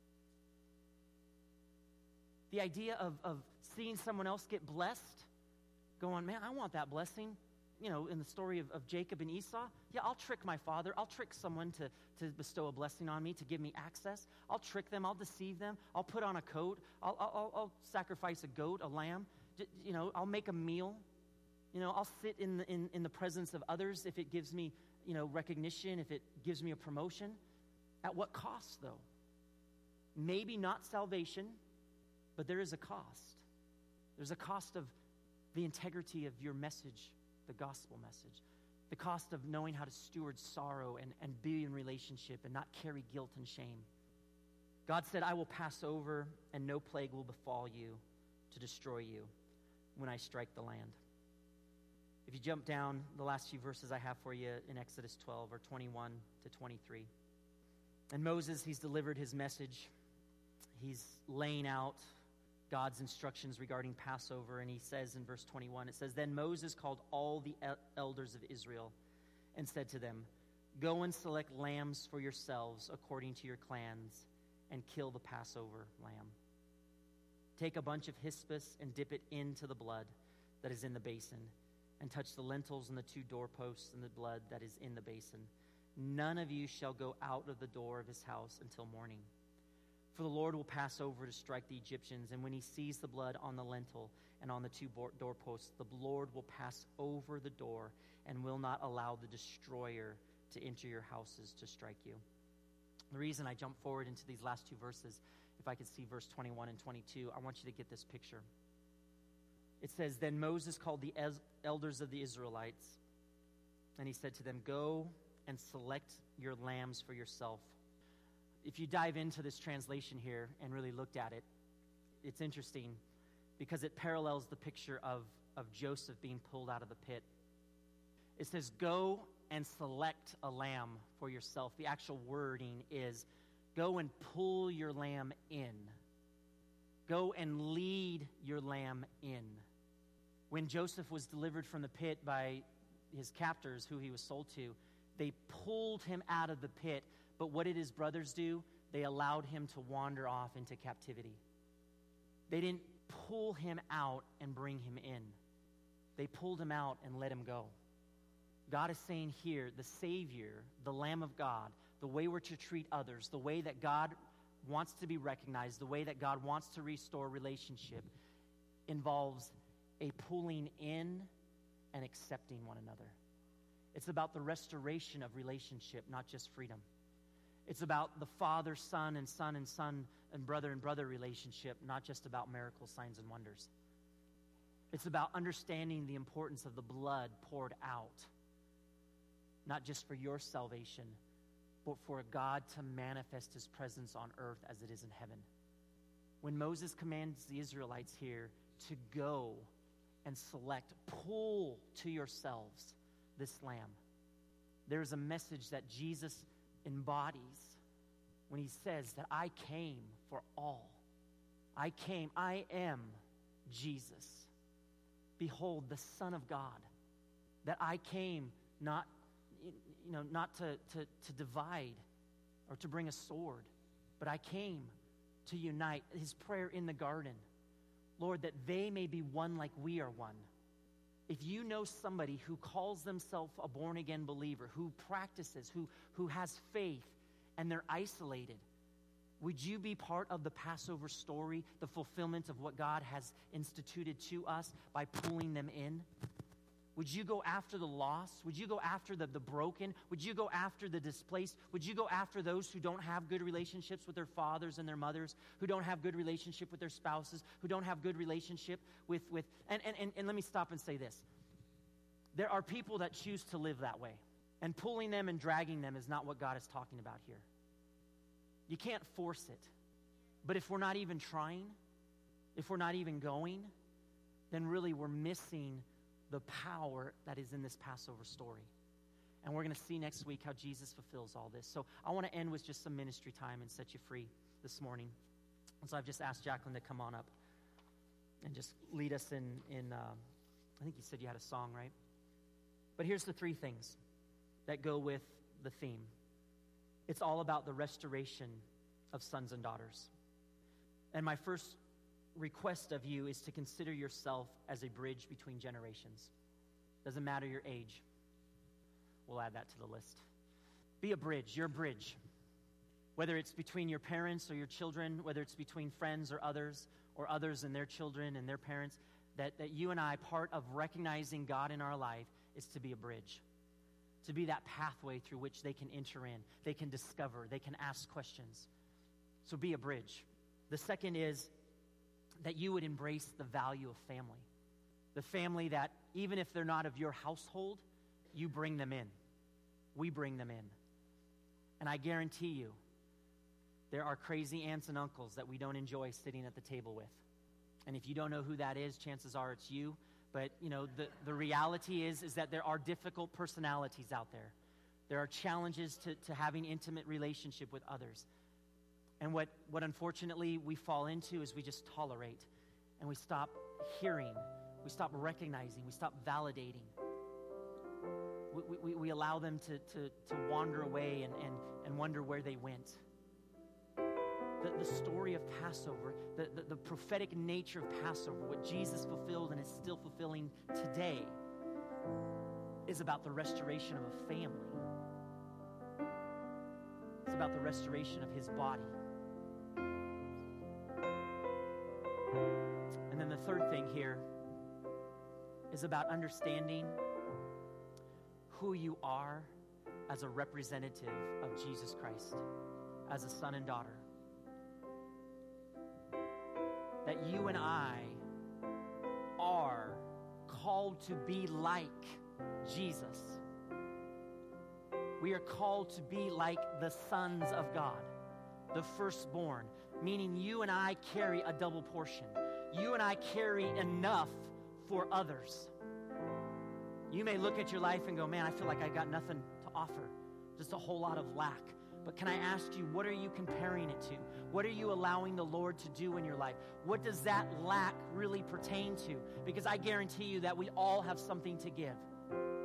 The idea of seeing someone else get blessed, going, man, I want that blessing. You know, in the story of Jacob and Esau, yeah, I'll trick my father. I'll trick someone to bestow a blessing on me, to give me access. I'll trick them. I'll deceive them. I'll put on a coat. I'll sacrifice a goat, a lamb. You know, I'll make a meal. You know, I'll sit in the presence of others if it gives me, you know, recognition, if it gives me a promotion. At what cost, though? Maybe not salvation, but there is a cost. There's a cost of the integrity of your message, the gospel message. The cost of knowing how to steward sorrow and be in relationship and not carry guilt and shame. God said, I will pass over and no plague will befall you to destroy you when I strike the land. If you jump down the last few verses I have for you in Exodus 12 or 21 to 23. And Moses, he's delivered his message. He's laying out God's instructions regarding Passover, and he says in verse 21, it says, Then Moses called all the elders of Israel and said to them, Go and select lambs for yourselves according to your clans and kill the Passover lamb. Take a bunch of hyssop and dip it into the blood that is in the basin, and touch the lintels and the 2 doorposts and the blood that is in the basin. None of you shall go out of the door of his house until morning. For the Lord will pass over to strike the Egyptians, and when he sees the blood on the lintel and on the 2 doorposts, the Lord will pass over the door and will not allow the destroyer to enter your houses to strike you. The reason I jump forward into these last 2 verses, if I could see verse 21 and 22, I want you to get this picture. It says, Then Moses called the elders of the Israelites, and he said to them, Go and select your lambs for yourself. If you dive into this translation here and really looked at it, it's interesting because it parallels the picture of Joseph being pulled out of the pit. It says, Go and select a lamb for yourself. The actual wording is, go and pull your lamb in. Go and lead your lamb in. When Joseph was delivered from the pit by his captors, who he was sold to, they pulled him out of the pit. But what did his brothers do? they allowed him to wander off into captivity. They didn't pull him out and bring him in. They pulled him out and let him go. God is saying here, the Savior, the Lamb of God, the way we're to treat others, the way that God wants to be recognized, the way that God wants to restore relationship, involves a pulling in and accepting one another. It's about the restoration of relationship, not just freedom. It's about the father, son, and son, and brother relationship, not just about miracles, signs, and wonders. It's about understanding the importance of the blood poured out, not just for your salvation, but for God to manifest his presence on earth as it is in heaven. When Moses commands the Israelites here to go and select, pull to yourselves this lamb, there's a message that Jesus embodies when he says that I came for all. I am Jesus. Behold, the Son of God. That I came not to divide or to bring a sword, but I came to unite. His prayer in the garden, Lord, that they may be one like we are one. If you know somebody who calls themselves a born-again believer, who practices, who has faith, and they're isolated, would you be part of the Passover story, the fulfillment of what God has instituted to us by pulling them in? Would you go after the lost? Would you go after the broken? Would you go after the displaced? Would you go after those who don't have good relationships with their fathers and their mothers, who don't have good relationship with their spouses, who don't have good relationship with and let me stop and say this. There are people that choose to live that way, and pulling them and dragging them is not what God is talking about here. You can't force it. But if we're not even trying, if we're not even going, then really we're missing the power that is in this Passover story. And we're going to see next week how Jesus fulfills all this. So I want to end with just some ministry time and set you free this morning. And so I've just asked Jacqueline to come on up and just lead us in I think you said you had a song, right? But here's the three things that go with the theme. It's all about the restoration of sons and daughters. And my first request of you is to consider yourself as a bridge between generations. Doesn't matter your age. We'll add that to the list. Be a bridge. You're a bridge. Whether it's between your parents or your children, whether it's between friends or others and their children and their parents, that you and I, part of recognizing God in our life is to be a bridge. To be that pathway through which they can enter in, they can discover, they can ask questions. So be a bridge. The second is that you would embrace the value of family. The family that, even if they're not of your household, you bring them in. We bring them in. And I guarantee you, there are crazy aunts and uncles that we don't enjoy sitting at the table with. And if you don't know who that is, chances are it's you. But, the reality is that there are difficult personalities out there. There are challenges to having intimate relationship with others. And what unfortunately we fall into is we just tolerate. And we stop hearing. We stop recognizing. We stop validating. We allow them to wander away and wonder where they went. The story of Passover, the prophetic nature of Passover, what Jesus fulfilled and is still fulfilling today, is about the restoration of a family. It's about the restoration of his body. And then the third thing here is about understanding who you are as a representative of Jesus Christ, as a son and daughter. That you and I are called to be like Jesus. We are called to be like the sons of God, the firstborn, meaning you and I carry a double portion. You and I carry enough for others. You may look at your life and go, man, I feel like I got nothing to offer, just a whole lot of lack. But can I ask you, what are you comparing it to? What are you allowing the Lord to do in your life? What does that lack really pertain to? Because I guarantee you that we all have something to give.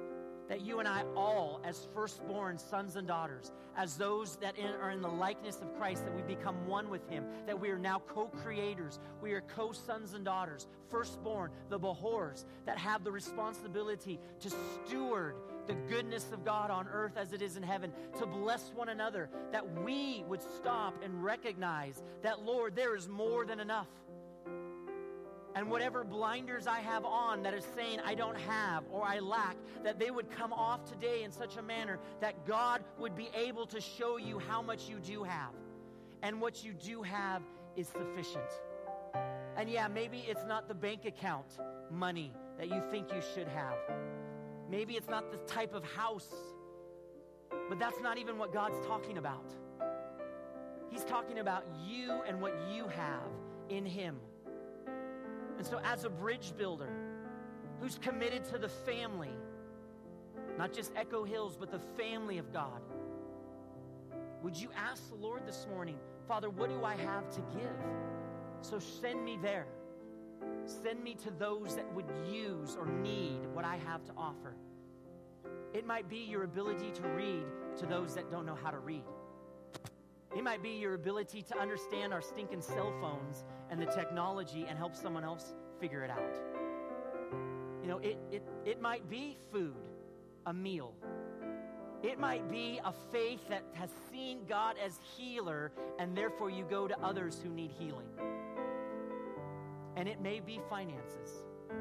that you and I all, as firstborn sons and daughters, as those that are in the likeness of Christ, that we become one with him, that we are now co-creators, we are co-sons and daughters, firstborn, the Behors, that have the responsibility to steward the goodness of God on earth as it is in heaven, to bless one another, that we would stop and recognize that, Lord, there is more than enough. And whatever blinders I have on that is saying I don't have or I lack, that they would come off today in such a manner that God would be able to show you how much you do have. And what you do have is sufficient. And yeah, maybe it's not the bank account money that you think you should have. Maybe it's not the type of house, but that's not even what God's talking about. He's talking about you and what you have in him. And so as a bridge builder who's committed to the family, not just Echo Hills, but the family of God, would you ask the Lord this morning, Father, what do I have to give? So send me there. Send me to those that would use or need what I have to offer. It might be your ability to read to those that don't know how to read. It might be your ability to understand our stinking cell phones and the technology and help someone else figure it out. You know, it might be food, a meal. It might be a faith that has seen God as healer, and therefore you go to others who need healing. And it may be finances.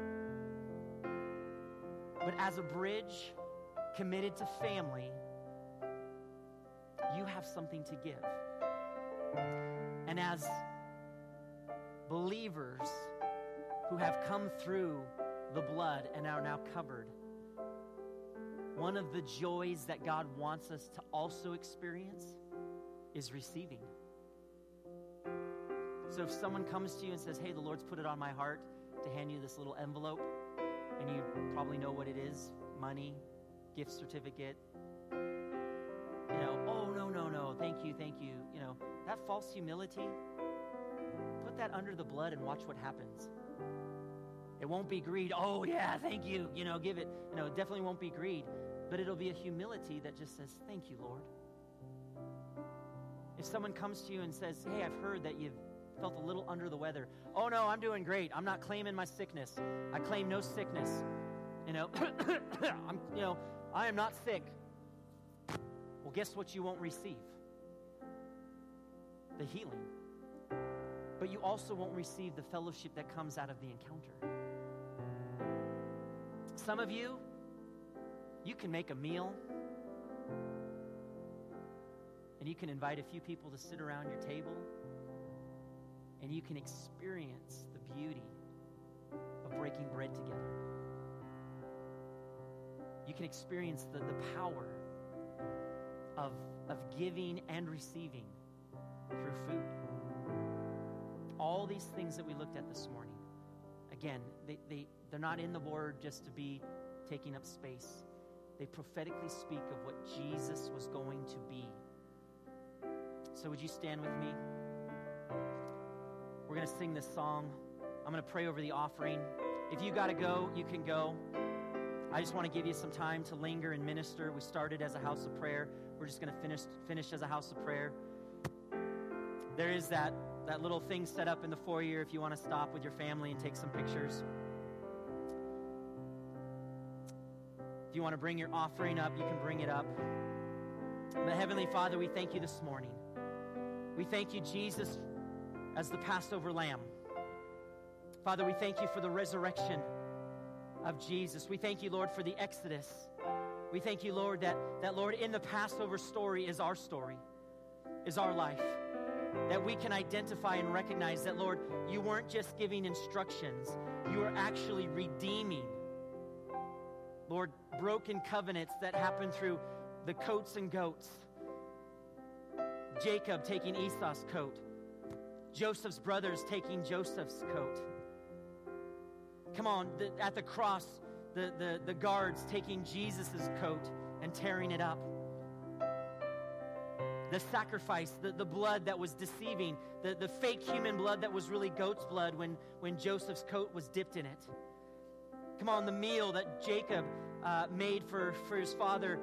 But as a bridge committed to family, you have something to give. And as believers who have come through the blood and are now covered, one of the joys that God wants us to also experience is receiving. So if someone comes to you and says, hey, the Lord's put it on my heart to hand you this little envelope, and you probably know what it is, money, gift certificate, you know, oh, no, thank you. You know, that false humility, put that under the blood and watch what happens. It won't be greed. Oh, yeah, thank you. You know, give it. You know, it definitely won't be greed. But it'll be a humility that just says, thank you, Lord. If someone comes to you and says, hey, I've heard that you've felt a little under the weather. Oh, no, I'm doing great. I'm not claiming my sickness. I claim no sickness. You know, I am not sick. Well, guess what you won't receive? The healing. But you also won't receive the fellowship that comes out of the encounter. Some of you can make a meal, and you can invite a few people to sit around your table, and you can experience the beauty of breaking bread together. You can experience the power of giving and receiving through food. All these things that we looked at this morning, again, they're not in the Word just to be taking up space. They prophetically speak of what Jesus was going to be. So would you stand with me? We're going to sing this song. I'm going to pray over the offering. If you got to go, you can go. I just want to give you some time to linger and minister. We started as a house of prayer. We're just going to finish as a house of prayer. There is that little thing set up in the foyer if you want to stop with your family and take some pictures. If you want to bring your offering up, you can bring it up. But Heavenly Father, we thank you this morning. We thank you, Jesus, as the Passover lamb. Father, we thank you for the resurrection of Jesus. We thank you, Lord, for the Exodus. We thank you, Lord, that Lord, in the Passover story is our story, is our life. That we can identify and recognize that, Lord, you weren't just giving instructions. You are actually redeeming, Lord, broken covenants that happened through the coats and goats. Jacob taking Esau's coat. Joseph's brothers taking Joseph's coat. Come on, at the cross, the guards taking Jesus' coat and tearing it up. The sacrifice, the blood that was deceiving, the fake human blood that was really goat's blood when Joseph's coat was dipped in it. Come on, the meal that Jacob made for his father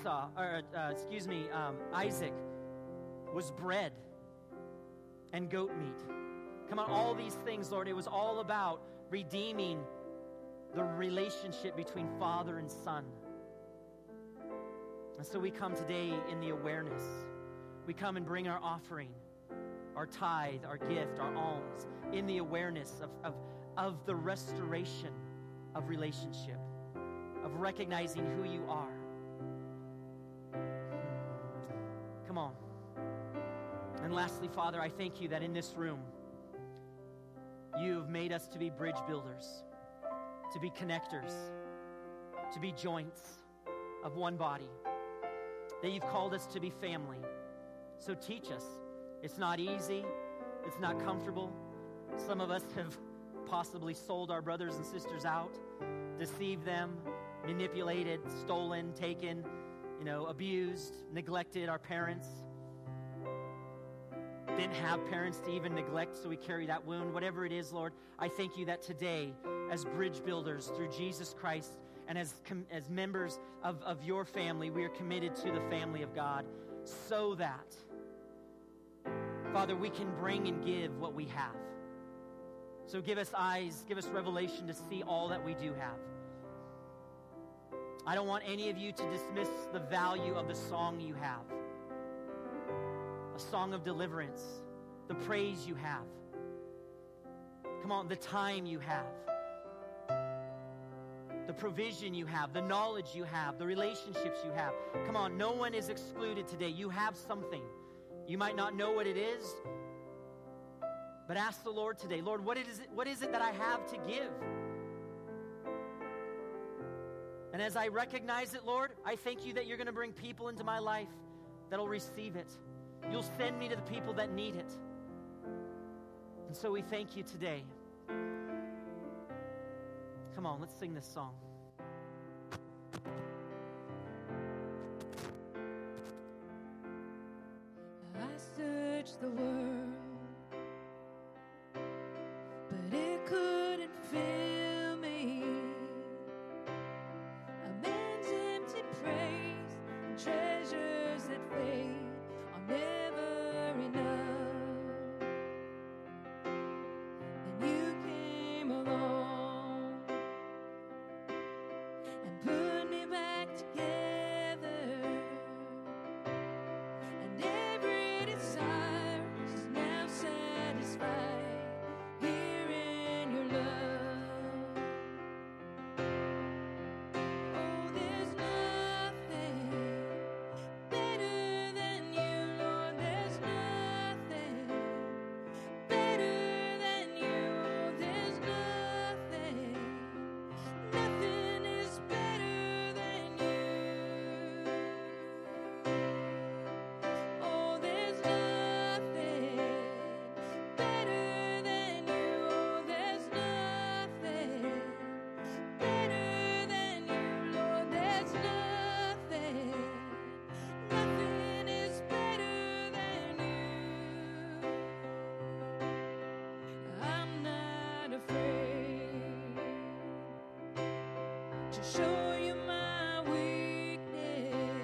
Isaac was bread and goat meat. Come on, all these things, Lord, it was all about redeeming the relationship between father and son. And so we come today in the awareness. We come and bring our offering, our tithe, our gift, our alms, in the awareness of the restoration of relationship, of recognizing who you are. Come on. And lastly, Father, I thank you that in this room, you have made us to be bridge builders, to be connectors, to be joints of one body, that you've called us to be family. So teach us. It's not easy. It's not comfortable. Some of us have possibly sold our brothers and sisters out, deceived them, manipulated, stolen, taken, abused, neglected our parents. Didn't have parents to even neglect, so we carry that wound. Whatever it is, Lord, I thank you that today, as bridge builders through Jesus Christ and as members of your family, we are committed to the family of God, so that, Father, we can bring and give what we have. So give us eyes, give us revelation to see all that we do have. I don't want any of you to dismiss the value of the song you have, a song of deliverance, the praise you have. Come on, the time you have, the provision you have, the knowledge you have, the relationships you have. Come on, no one is excluded today. You have something. You might not know what it is, but ask the Lord today, Lord, what is it that I have to give? And as I recognize it, Lord, I thank you that you're going to bring people into my life that'll receive it. You'll send me to the people that need it. And so we thank you today. Come on, let's sing this song. I searched the world, but it couldn't fill me. A man's empty praise and treasures that fade are never enough. Then you came along and put me back together, and every desire is now satisfied here in your love. Oh, there's nothing better than you, Lord. There's nothing better than you. Oh, there's nothing is better than you. Oh, there's nothing better than you. Oh, there's nothing better than you, Lord. There's nothing is better than you. I'm not afraid to show you my weakness,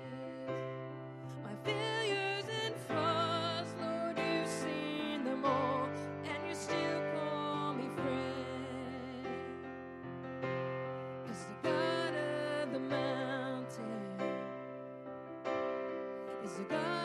my failures and flaws, Lord, you've seen them all, and you still call me friend. 'Cause the God of the mountain is the God